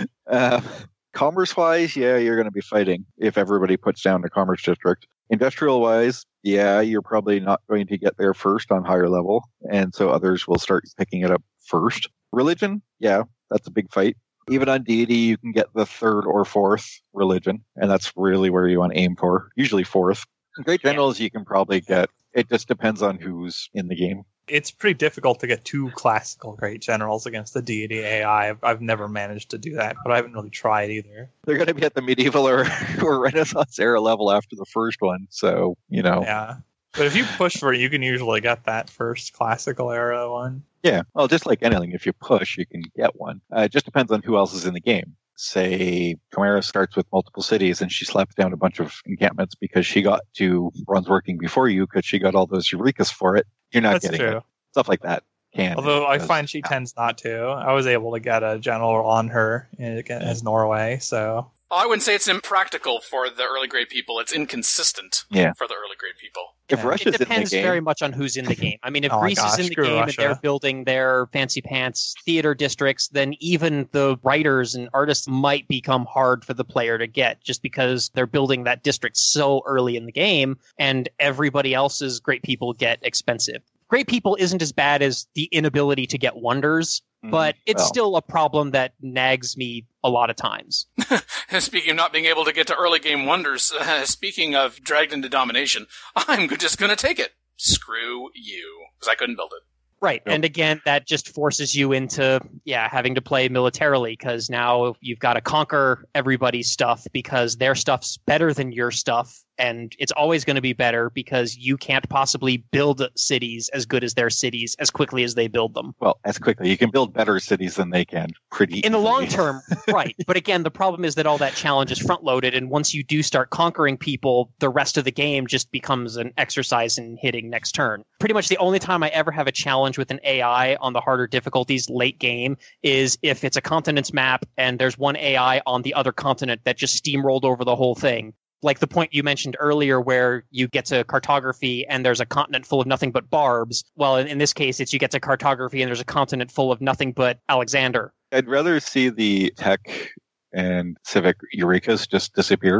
Commerce-wise, yeah, you're going to be fighting if everybody puts down the Commerce District. Industrial-wise, yeah, you're probably not going to get there first on higher level, and so others will start picking it up first. Religion, yeah, that's a big fight. Even on deity, you can get the third or fourth religion, and that's really where you want to aim for, usually fourth. Great generals, you can probably get. It just depends on who's in the game. It's pretty difficult to get two classical great generals against the deity AI. I've never managed to do that, but I haven't really tried either. They're going to be at the medieval or Renaissance era level after the first one, so, Yeah. But if you push for it, you can usually get that first classical era one. Yeah, well, just like anything, if you push, you can get one. It just depends on who else is in the game. Say, Chimera starts with multiple cities and she slaps down a bunch of encampments because she got to runs working before you because she got all those Eurekas for it. You're not getting it. Stuff like that can. Although I find she tends not to. I was able to get a general on her as Norway, so... I wouldn't say it's impractical for the early grade people. It's inconsistent for the early grade people. If Russia's it depends in the game, very much on who's in the game. I mean, if Greece is in the game Russia. and they're building their fancy pants theater districts, then even the writers and artists might become hard for the player to get just because they're building that district so early in the game and everybody else's great people get expensive. Great people isn't as bad as the inability to get wonders, but it's still a problem that nags me a lot of times. Speaking of not being able to get to early game wonders, speaking of dragged into domination, I'm just going to take it. Screw you, because I couldn't build it. Right. Yep. And again, that just forces you into, having to play militarily because now you've got to conquer everybody's stuff because their stuff's better than your stuff. And it's always going to be better because you can't possibly build cities as good as their cities as quickly as they build them. Well, as quickly. You can build better cities than they can pretty easily. In the long term, right. But again, the problem is that all that challenge is front-loaded. And once you do start conquering people, the rest of the game just becomes an exercise in hitting next turn. Pretty much the only time I ever have a challenge with an AI on the harder difficulties late game is if it's a continent's map and there's one AI on the other continent that just steamrolled over the whole thing. Like the point you mentioned earlier where you get to cartography and there's a continent full of nothing but barbs. Well, in this case, it's you get to cartography and there's a continent full of nothing but Alexander. I'd rather see the tech and civic Eurekas just disappear.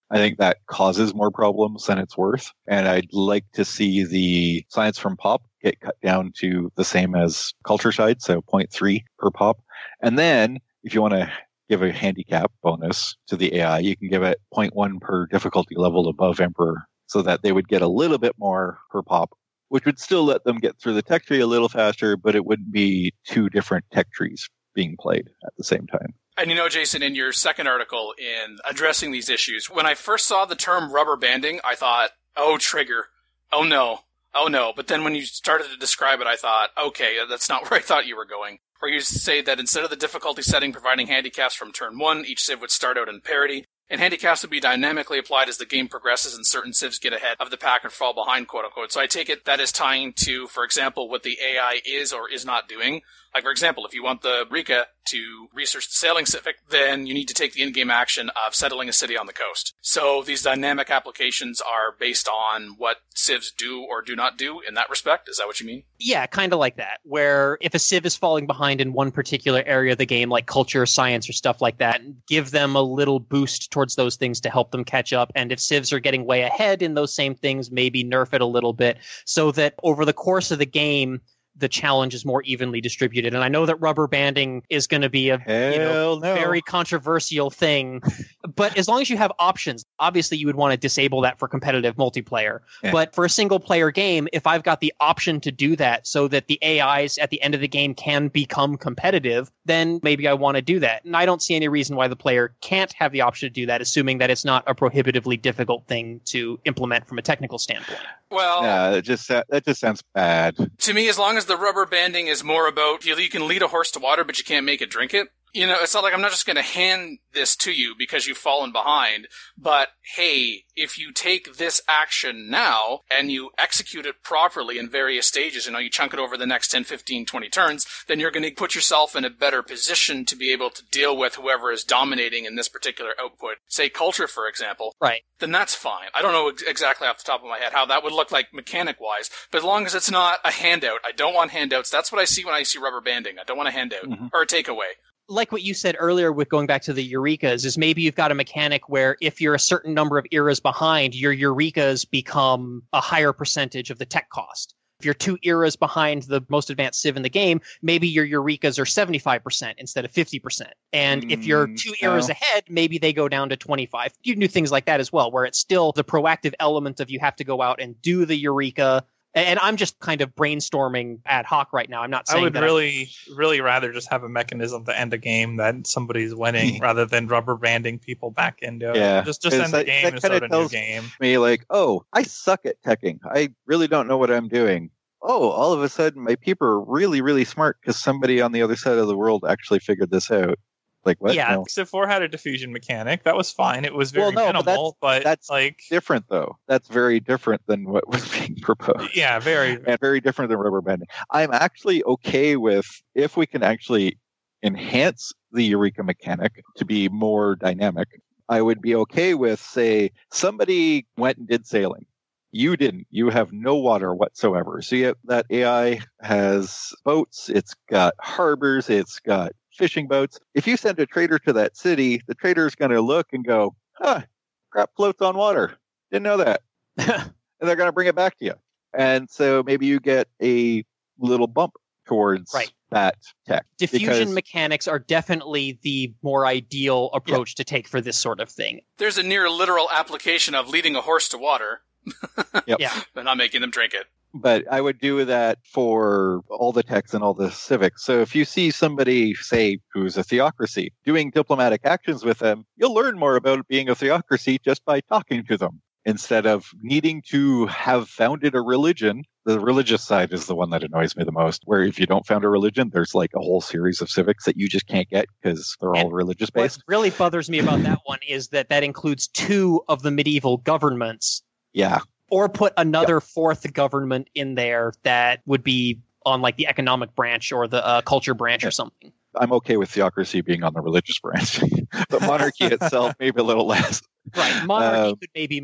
I think that causes more problems than it's worth. And I'd like to see the science from pop get cut down to the same as culture side, so 0.3 per pop. And then if you want to give a handicap bonus to the AI, you can give it 0.1 per difficulty level above Emperor, so that they would get a little bit more per pop, which would still let them get through the tech tree a little faster, but it wouldn't be two different tech trees being played at the same time. And Jason, in your second article in addressing these issues, when I first saw the term rubber banding, I thought, oh, trigger. Oh, no. But then when you started to describe it, I thought, okay, that's not where I thought you were going. Where you say that instead of the difficulty setting providing handicaps from turn 1, each civ would start out in parity, and handicaps would be dynamically applied as the game progresses and certain civs get ahead of the pack and fall behind, quote-unquote. So I take it that is tying to, for example, what the AI is or is not doing. Like, for example, if you want the Rika to research the sailing civic, then you need to take the in-game action of settling a city on the coast. So these dynamic applications are based on what civs do or do not do in that respect? Is that what you mean? Yeah, kind of like that, where if a civ is falling behind in one particular area of the game, like culture, science, or stuff like that, give them a little boost towards those things to help them catch up. And if civs are getting way ahead in those same things, maybe nerf it a little bit so that over the course of the game, the challenge is more evenly distributed. And I know that rubber banding is going to be a very controversial thing, but as long as you have options, obviously you would want to disable that for competitive multiplayer. Yeah. But for a single player game, if I've got the option to do that so that the AIs at the end of the game can become competitive, then maybe I want to do that. And I don't see any reason why the player can't have the option to do that, assuming that it's not a prohibitively difficult thing to implement from a technical standpoint. Well, yeah, that just sounds bad. To me, as long as the rubber banding is more about you can lead a horse to water, but you can't make it drink it. It's not like I'm not just going to hand this to you because you've fallen behind, but hey, if you take this action now and you execute it properly in various stages, you chunk it over the next 10, 15, 20 turns, then you're going to put yourself in a better position to be able to deal with whoever is dominating in this particular output. Say culture, for example. Right. Then that's fine. I don't know exactly off the top of my head how that would look like mechanic-wise, but as long as it's not a handout, I don't want handouts. That's what I see when I see rubber banding. I don't want a handout or a takeaway. Like what you said earlier with going back to the Eurekas, is maybe you've got a mechanic where if you're a certain number of eras behind, your Eurekas become a higher percentage of the tech cost. If you're 2 eras behind the most advanced civ in the game, maybe your Eurekas are 75% instead of 50%. And if you're 2 eras ahead, maybe they go down to 25. You can do things like that as well, where it's still the proactive element of you have to go out and do the Eureka. And I'm just kind of brainstorming ad hoc right now. I'm not saying that. I would really rather just have a mechanism to end a game that somebody's winning rather than rubber banding people back into it. Yeah. Just end the game and start a new game. Me like, oh, I suck at teching. I really don't know what I'm doing. Oh, all of a sudden my people are really, really smart because somebody on the other side of the world actually figured this out. Like what? Yeah, no. Civ 4 had a diffusion mechanic. That was fine. It was very minimal, but that's like different though. That's very different than what was being proposed. Yeah, very. And very different than rubber banding. I'm actually okay with if we can actually enhance the Eureka mechanic to be more dynamic. I would be okay with, say, somebody went and did sailing. You didn't. You have no water whatsoever. So that AI has boats. It's got harbors. It's got fishing boats. If you send a trader to that city, the trader is going to look and go, crap floats on water. Didn't know that. And they're going to bring it back to you. And so maybe you get a little bump towards that tech. Diffusion mechanics are definitely the more ideal approach to take for this sort of thing. There's a near literal application of leading a horse to water. Yep. Yeah. But not making them drink it. But I would do that for all the techs and all the civics. So if you see somebody, say, who's a theocracy, doing diplomatic actions with them, you'll learn more about being a theocracy just by talking to them. Instead of needing to have founded a religion, the religious side is the one that annoys me the most, where if you don't found a religion, there's like a whole series of civics that you just can't get because they're all religious based. What really bothers me about that one is that includes 2 of the medieval governments. Yeah. Or put another 4th government in there that would be on like the economic branch or the culture branch or something. I'm okay with theocracy being on the religious branch, but monarchy itself maybe a little less. Right, monarchy could maybe move.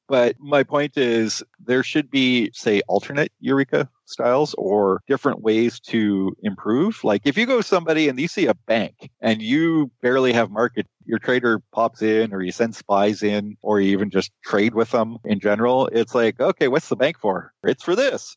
But my point is there should be, say, alternate Eureka styles or different ways to improve. Like if you go to somebody and you see a bank and you barely have market, your trader pops in or you send spies in or you even just trade with them in general. It's like, okay, what's the bank for? It's for this.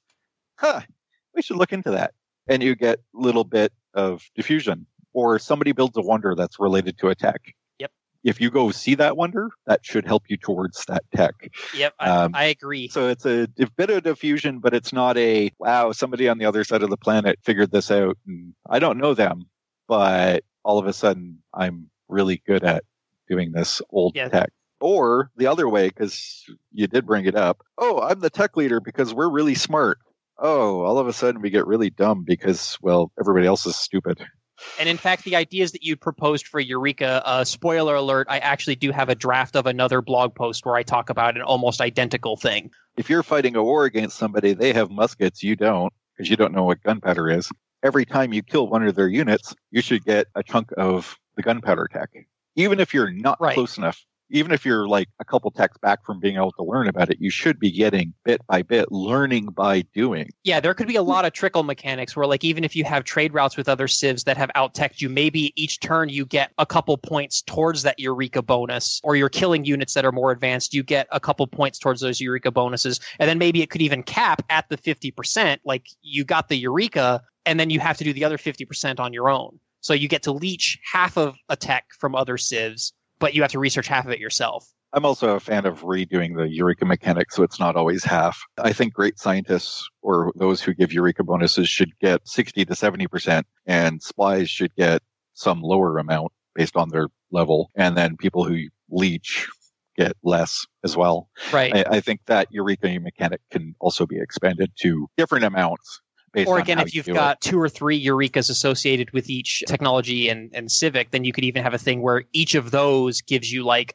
We should look into that. And you get a little bit of diffusion. Or somebody builds a wonder that's related to a tech. Yep. If you go see that wonder, that should help you towards that tech. Yep, I agree. So it's a bit of diffusion, but it's not a, wow, somebody on the other side of the planet figured this out. And I don't know them, but all of a sudden I'm really good at doing this old tech. Or the other way, because you did bring it up. Oh, I'm the tech leader because we're really smart. Oh, all of a sudden we get really dumb because, well, everybody else is stupid. And in fact, the ideas that you proposed for Eureka, spoiler alert, I actually do have a draft of another blog post where I talk about an almost identical thing. If you're fighting a war against somebody, they have muskets, you don't, because you don't know what gunpowder is. Every time you kill one of their units, you should get a chunk of the gunpowder tech. Even if you're not close enough. Even if you're like a couple techs back from being able to learn about it, you should be getting bit by bit, learning by doing. Yeah, there could be a lot of trickle mechanics where like even if you have trade routes with other civs that have out-teched you, maybe each turn you get a couple points towards that Eureka bonus, or you're killing units that are more advanced, you get a couple points towards those Eureka bonuses. And then maybe it could even cap at the 50%, like you got the Eureka, and then you have to do the other 50% on your own. So you get to leech half of a tech from other civs, but you have to research half of it yourself. I'm also a fan of redoing the Eureka mechanic, so it's not always half. I think great scientists or those who give Eureka bonuses should get 60 to 70%, and spies should get some lower amount based on their level, and then people who leech get less as well. Right. I think that Eureka mechanic can also be expanded to different amounts. Or again, if you've got 2 or 3 Eurekas associated with each technology and civic, then you could even have a thing where each of those gives you like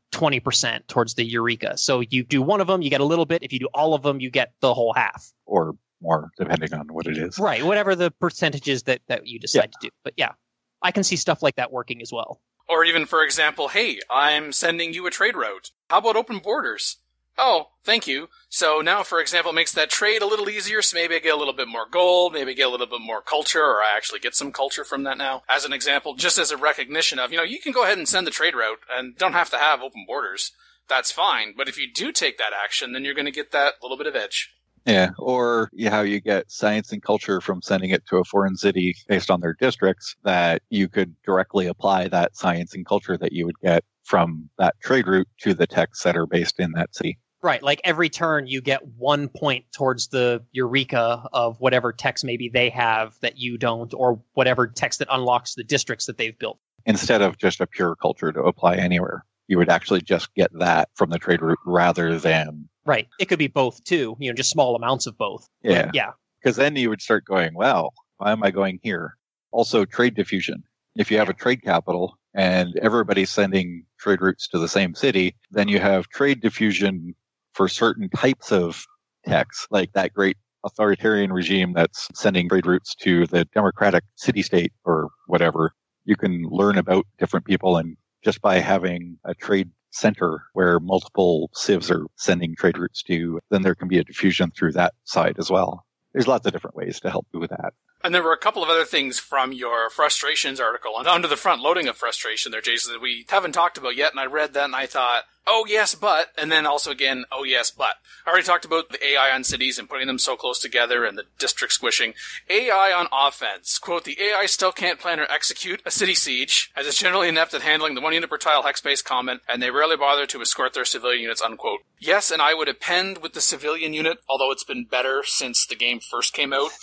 20% towards the Eureka. So you do one of them, you get a little bit. If you do all of them, you get the whole half. Or more, depending on what it is. Right, whatever the percentages that you decide to do. But yeah, I can see stuff like that working as well. Or even, for example, hey, I'm sending you a trade route. How about open borders? Oh, thank you. So now, for example, it makes that trade a little easier, so maybe I get a little bit more gold, maybe I get a little bit more culture, or I actually get some culture from that now. As an example, just as a recognition of, you can go ahead and send the trade route and don't have to have open borders. That's fine. But if you do take that action, then you're going to get that little bit of edge. Yeah, or how you get science and culture from sending it to a foreign city based on their districts, that you could directly apply that science and culture that you would get from that trade route to the techs that are based in that city. Right, like every turn you get 1 point towards the Eureka of whatever text maybe they have that you don't, or whatever text that unlocks the districts that they've built. Instead of just a pure culture to apply anywhere, you would actually just get that from the trade route rather than... Right, it could be both too, just small amounts of both. Yeah. But, yeah. Because then you would start going, well, why am I going here? Also, trade diffusion. If you have a trade capital and everybody's sending trade routes to the same city, then you have trade diffusion for certain types of techs, like that great authoritarian regime that's sending trade routes to the democratic city-state or whatever. You can learn about different people, and just by having a trade center where multiple civs are sending trade routes to, then there can be a diffusion through that side as well. There's lots of different ways to help you with that. And there were a couple of other things from your frustrations article, and under the front loading of frustration there, Jason, that we haven't talked about yet, and I read that and I thought, oh yes, but, and then also again, oh yes, but. I already talked about the AI on cities and putting them so close together and the district squishing. AI on offense. Quote, the AI still can't plan or execute a city siege, as it's generally inept at handling the 1 unit per tile hex-based comment, and they rarely bother to escort their civilian units, unquote. Yes, and I would append with the civilian unit, although it's been better since the game first came out.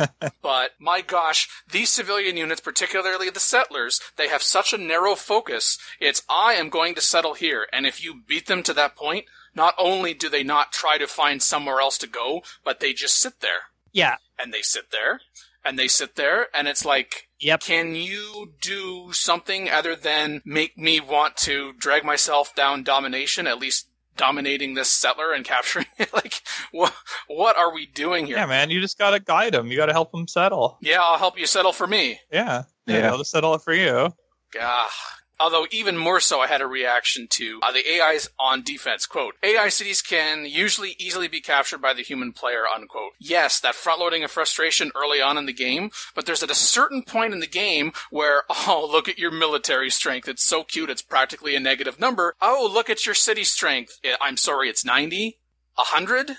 But, my gosh, these civilian units, particularly the settlers, they have such a narrow focus. It's, I am going to settle here, and if you beat them to that point, not only do they not try to find somewhere else to go, but they just sit there. Yeah. And they sit there, and they sit there, and it's like, yep. Can you do something other than make me want to drag myself down domination, at least dominating this settler and capturing it? Like, what are we doing here? Yeah, man, you just gotta guide them. You gotta help them settle. Yeah, I'll help you settle for me. Yeah. Yeah. I'll just settle it for you. Although even more so, I had a reaction to the AIs on defense. Quote, AI cities can usually easily be captured by the human player, unquote. Yes, that front-loading of frustration early on in the game, but there's at a certain point in the game where, oh, look at your military strength. It's so cute. It's practically a negative number. Oh, look at your city strength. I'm sorry, it's 90? 100?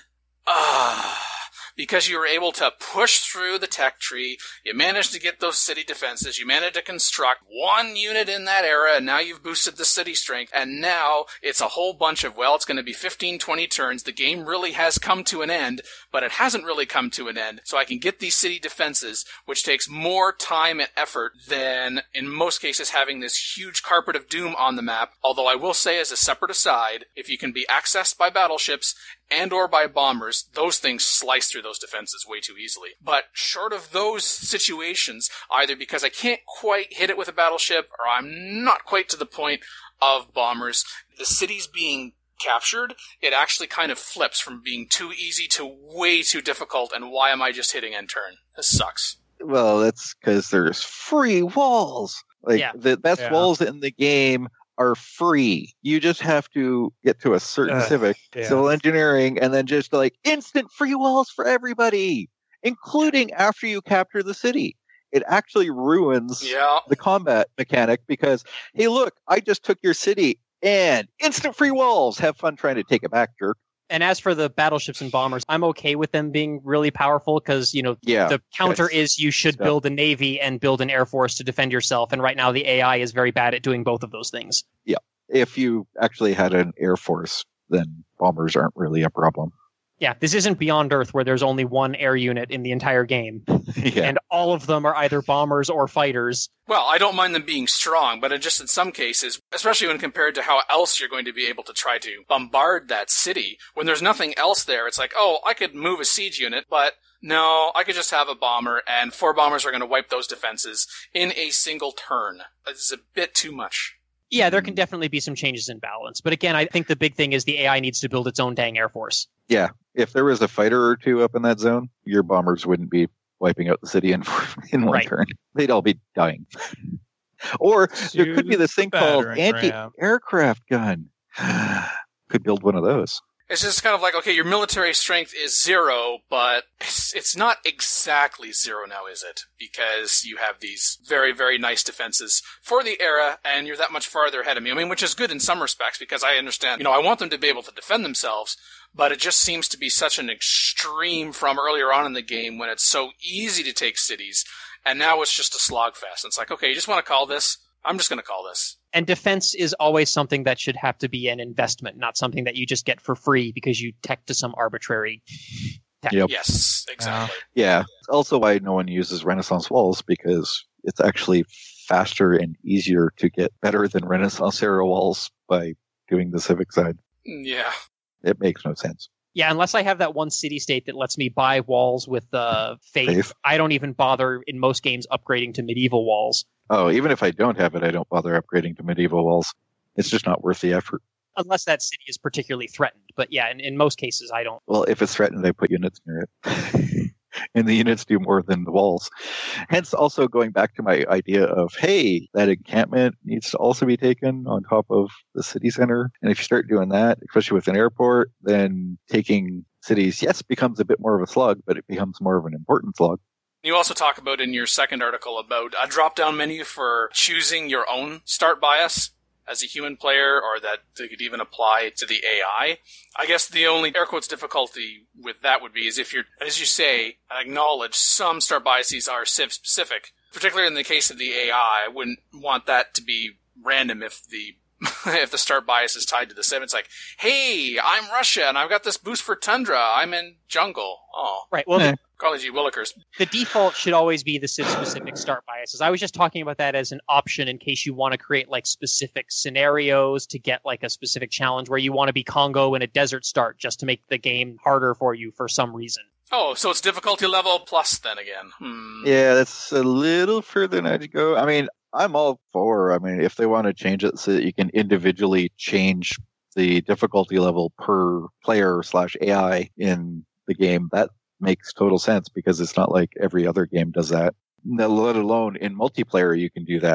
Because you were able to push through the tech tree, you managed to get those city defenses, you managed to construct one unit in that era, and now you've boosted the city strength, and now it's a whole bunch of, well, it's going to be 15, 20 turns, the game really has come to an end, but it hasn't really come to an end, so I can get these city defenses, which takes more time and effort than, in most cases, having this huge carpet of doom on the map, although I will say as a separate aside, if you can be accessed by battleships, and or by bombers, those things slice through those defenses way too easily. But short of those situations, either because I can't quite hit it with a battleship, or I'm not quite to the point of bombers, the cities being captured, it actually kind of flips from being too easy to way too difficult, and why am I just hitting end turn? This sucks. Well, that's because there's free walls. The best walls in the game are free. You just have to get to a certain civil engineering, and then just instant free walls for everybody, including after you capture the city. It actually ruins the combat mechanic because, hey, look, I just took your city and instant free walls. Have fun trying to take it back, jerk. And as for the battleships and bombers, I'm okay with them being really powerful because, the counter is you should build a navy and build an air force to defend yourself. And right now the AI is very bad at doing both of those things. Yeah. If you actually had an air force, then bombers aren't really a problem. Yeah, this isn't Beyond Earth where there's only one air unit in the entire game. And all of them are either bombers or fighters. Well, I don't mind them being strong, but just in some cases, especially when compared to how else you're going to be able to try to bombard that city, when there's nothing else there, it's like, oh, I could move a siege unit, but no, I could just have a bomber, and 4 bombers are going to wipe those defenses in a single turn. This is a bit too much. Yeah, there can definitely be some changes in balance. But again, I think the big thing is the AI needs to build its own dang air force. Yeah, if there was a fighter or two up in that zone, your bombers wouldn't be wiping out the city in one turn. They'd all be dying. Or there could be this thing called anti-aircraft gun. Could build one of those. It's just kind of like, okay, your military strength is 0, but it's not exactly 0 now, is it? Because you have these very, very nice defenses for the era, and you're that much farther ahead of me. I mean, which is good in some respects, because I understand, I want them to be able to defend themselves, but it just seems to be such an extreme from earlier on in the game when it's so easy to take cities, and now it's just a slogfest. It's like, okay, you just want to call this? I'm just going to call this. And defense is always something that should have to be an investment, not something that you just get for free because you tech to some arbitrary tech. Yep. Yes, exactly. Yeah. It's also why no one uses Renaissance walls, because it's actually faster and easier to get better than Renaissance era walls by doing the civic side. Yeah. It makes no sense. Yeah, unless I have that one city-state that lets me buy walls with faith, I don't even bother in most games upgrading to medieval walls. Oh, even if I don't have it, I don't bother upgrading to medieval walls. It's just not worth the effort. Unless that city is particularly threatened. But yeah, in most cases, I don't. Well, if it's threatened, I put units near it. And the units do more than the walls. Hence, also going back to my idea of, hey, that encampment needs to also be taken on top of the city center. And if you start doing that, especially with an airport, then taking cities, yes, becomes a bit more of a slug, but it becomes more of an important slug. You also talk about in your second article about a drop-down menu for choosing your own start bias as a human player, or that they could even apply to the AI. I guess the only air quotes difficulty with that would be is if you're, as you say, acknowledge some start biases are civ specific. Particularly in the case of the AI, I wouldn't want that to be random if the if the start bias is tied to the civ. It's like, hey, I'm Russia and I've got this boost for tundra. I'm in jungle. Oh, right. Well, golly gee willikers. The default should always be the civ-specific start biases. I was just talking about that as an option in case you want to create like specific scenarios to get like a specific challenge where you want to be Congo in a desert start just to make the game harder for you for some reason. Oh, so it's difficulty level plus then again. Yeah, that's a little further than I'd go. I mean, I'm all for, if they want to change it so that you can individually change the difficulty level per player / AI in the game, that makes total sense because it's not like every other game does that. Let alone in multiplayer, you can do that.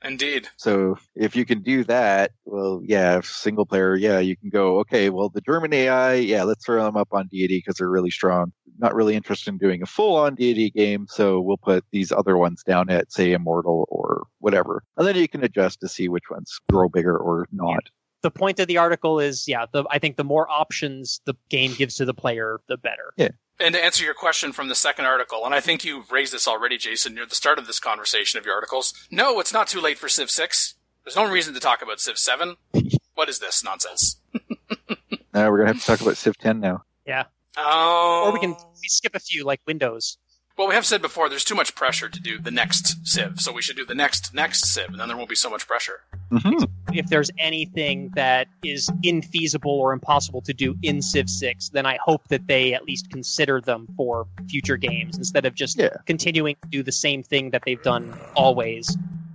Indeed. So if you can do that, well, yeah, if single player, yeah, you can go, okay, well, the German AI, yeah, let's throw them up on deity because they're really strong. Not really interested in doing a full-on deity game, so we'll put these other ones down at, say, immortal or whatever. And then you can adjust to see which ones grow bigger or not. The point of the article is, I think the more options the game gives to the player, the better. Yeah. And to answer your question from the second article, and I think you raised this already, Jason, near the start of this conversation of your articles. No, it's not too late for Civ 6. There's no reason to talk about Civ 7. What is this nonsense? We're going to have to talk about Civ 10 now. Yeah. Oh. Or we skip a few, like Windows. Well, we have said before, there's too much pressure to do the next Civ, so we should do the next Civ, and then there won't be so much pressure. Mm-hmm. If there's anything that is infeasible or impossible to do in Civ 6, then I hope that they at least consider them for future games instead of just continuing to do the same thing that they've done always.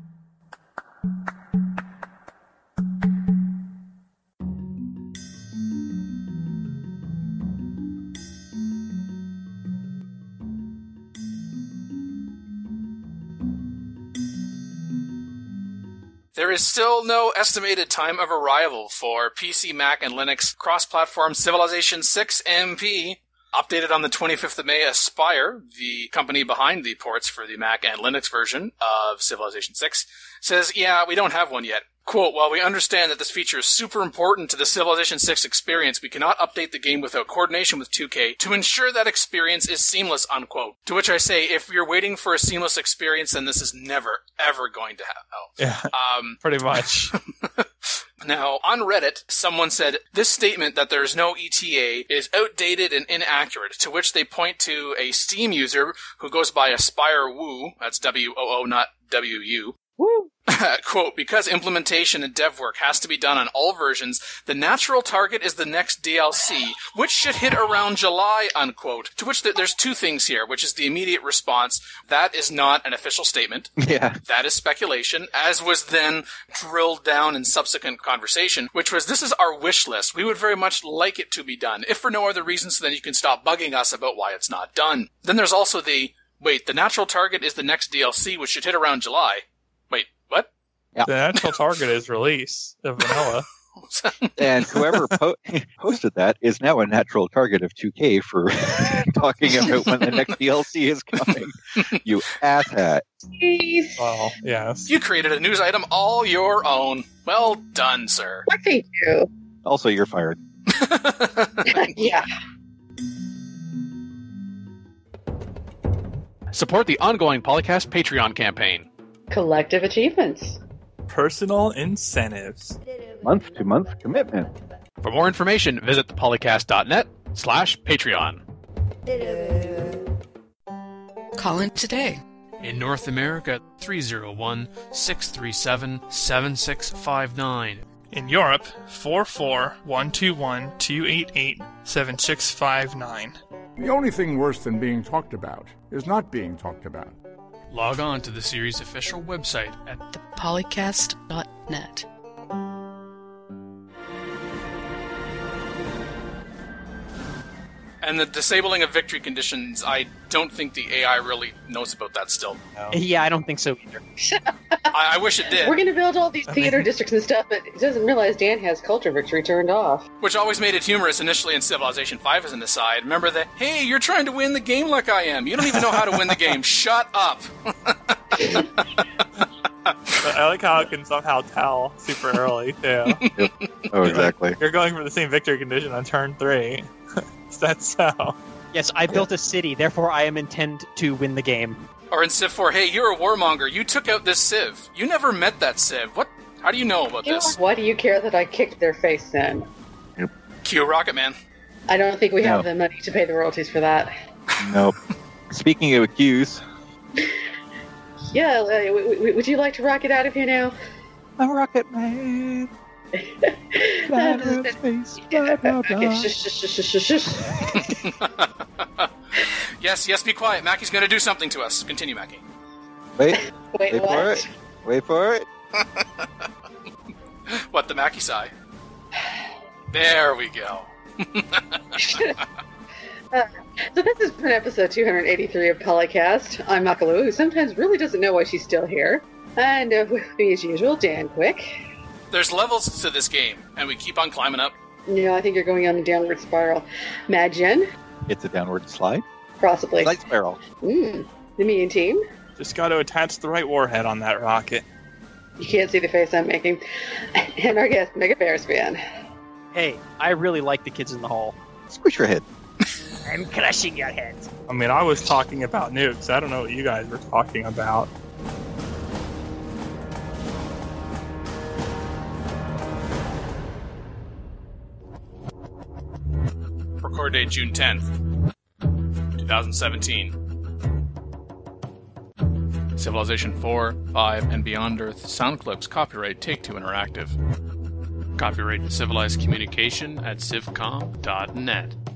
There is still no estimated time of arrival for PC, Mac, and Linux cross-platform Civilization 6 MP. Updated on the 25th of May, Aspire, the company behind the ports for the Mac and Linux version of Civilization 6, says, we don't have one yet. Quote, while we understand that this feature is super important to the Civilization 6 experience, we cannot update the game without coordination with 2K to ensure that experience is seamless, unquote. To which I say, if you're waiting for a seamless experience, then this is never, ever going to happen. Pretty much. Now, on Reddit, someone said, this statement that there's no ETA is outdated and inaccurate, to which they point to a Steam user who goes by Aspire Woo, that's W-O-O, not W-U. Woo! Quote, because implementation and dev work has to be done on all versions, the natural target is the next DLC, which should hit around July, unquote. To which there's two things here, which is the immediate response. That is not an official statement. Yeah. That is speculation, as was then drilled down in subsequent conversation, which was, this is our wish list. We would very much like it to be done, if for no other reason, so then you can stop bugging us about why it's not done. Then there's also the natural target is the next DLC, which should hit around July. Wait, what? Yeah. The natural target is release of vanilla. And whoever posted that is now a natural target of 2K for talking about when the next DLC is coming. You asshat. Well, yes. You created a news item all your own. Well done, sir. I thank you. Also, you're fired. Yeah. Support the ongoing Polycast Patreon campaign. Collective achievements. Personal incentives. Month-to-month commitment. For more information, visit thepolycast.net/Patreon. Call in today. In North America, 301-637-7659. In Europe, 44121-288-7659. The only thing worse than being talked about is not being talked about. Log on to the series' official website at thepolycast.net. And the disabling of victory conditions, I don't think the AI really knows about that still. No. Yeah, I don't think so either. I wish it did. We're going to build all these theater districts and stuff, but it doesn't realize Dan has culture victory turned off. Which always made it humorous initially in Civilization 5 as an aside. Remember that, hey, you're trying to win the game like I am. You don't even know how to win the game. Shut up. But I like how it can somehow tell super early, too. Yep. Oh, exactly. You're going for the same victory condition on turn 3. Is that so? Yes, I built a city, therefore I am intent to win the game. Or in Civ 4, hey, you're a warmonger. You took out this Civ. You never met that Civ. What? How do you know about this? Why do you care that I kicked their face then? Cue Rocket Man. I don't think we have the money to pay the royalties for that. Nope. Speaking of accused, Yeah, would you like to rock it out of here now? I'm Rocket Man. Okay, shush. Yes, be quiet. Mackie's going to do something to us. Continue, Mackie. Wait Wait, for what? it. Wait for it. What, the Mackie sigh? There we go. So this has been episode 283 of Polycast. I'm Makalu, who sometimes really doesn't know why she's still here. And with me as usual, Dan Quick. There's levels to this game, and we keep on climbing up. Yeah, I think you're going on a downward spiral. Mad Jen. It's a downward slide. Possibly. Slide spiral. The Mean Team. Just got to attach the right warhead on that rocket. You can't see the face I'm making. And our guest, Mega Bears fan. Hey, I really like the kids in the hall. Squish your head. I'm crushing your head. I mean, I was talking about nukes. I don't know what you guys were talking about. Record date June 10th, 2017. Civilization 4, 5, and Beyond Earth sound clips copyright Take-Two Interactive. Copyright Civilized Communication at civcom.net.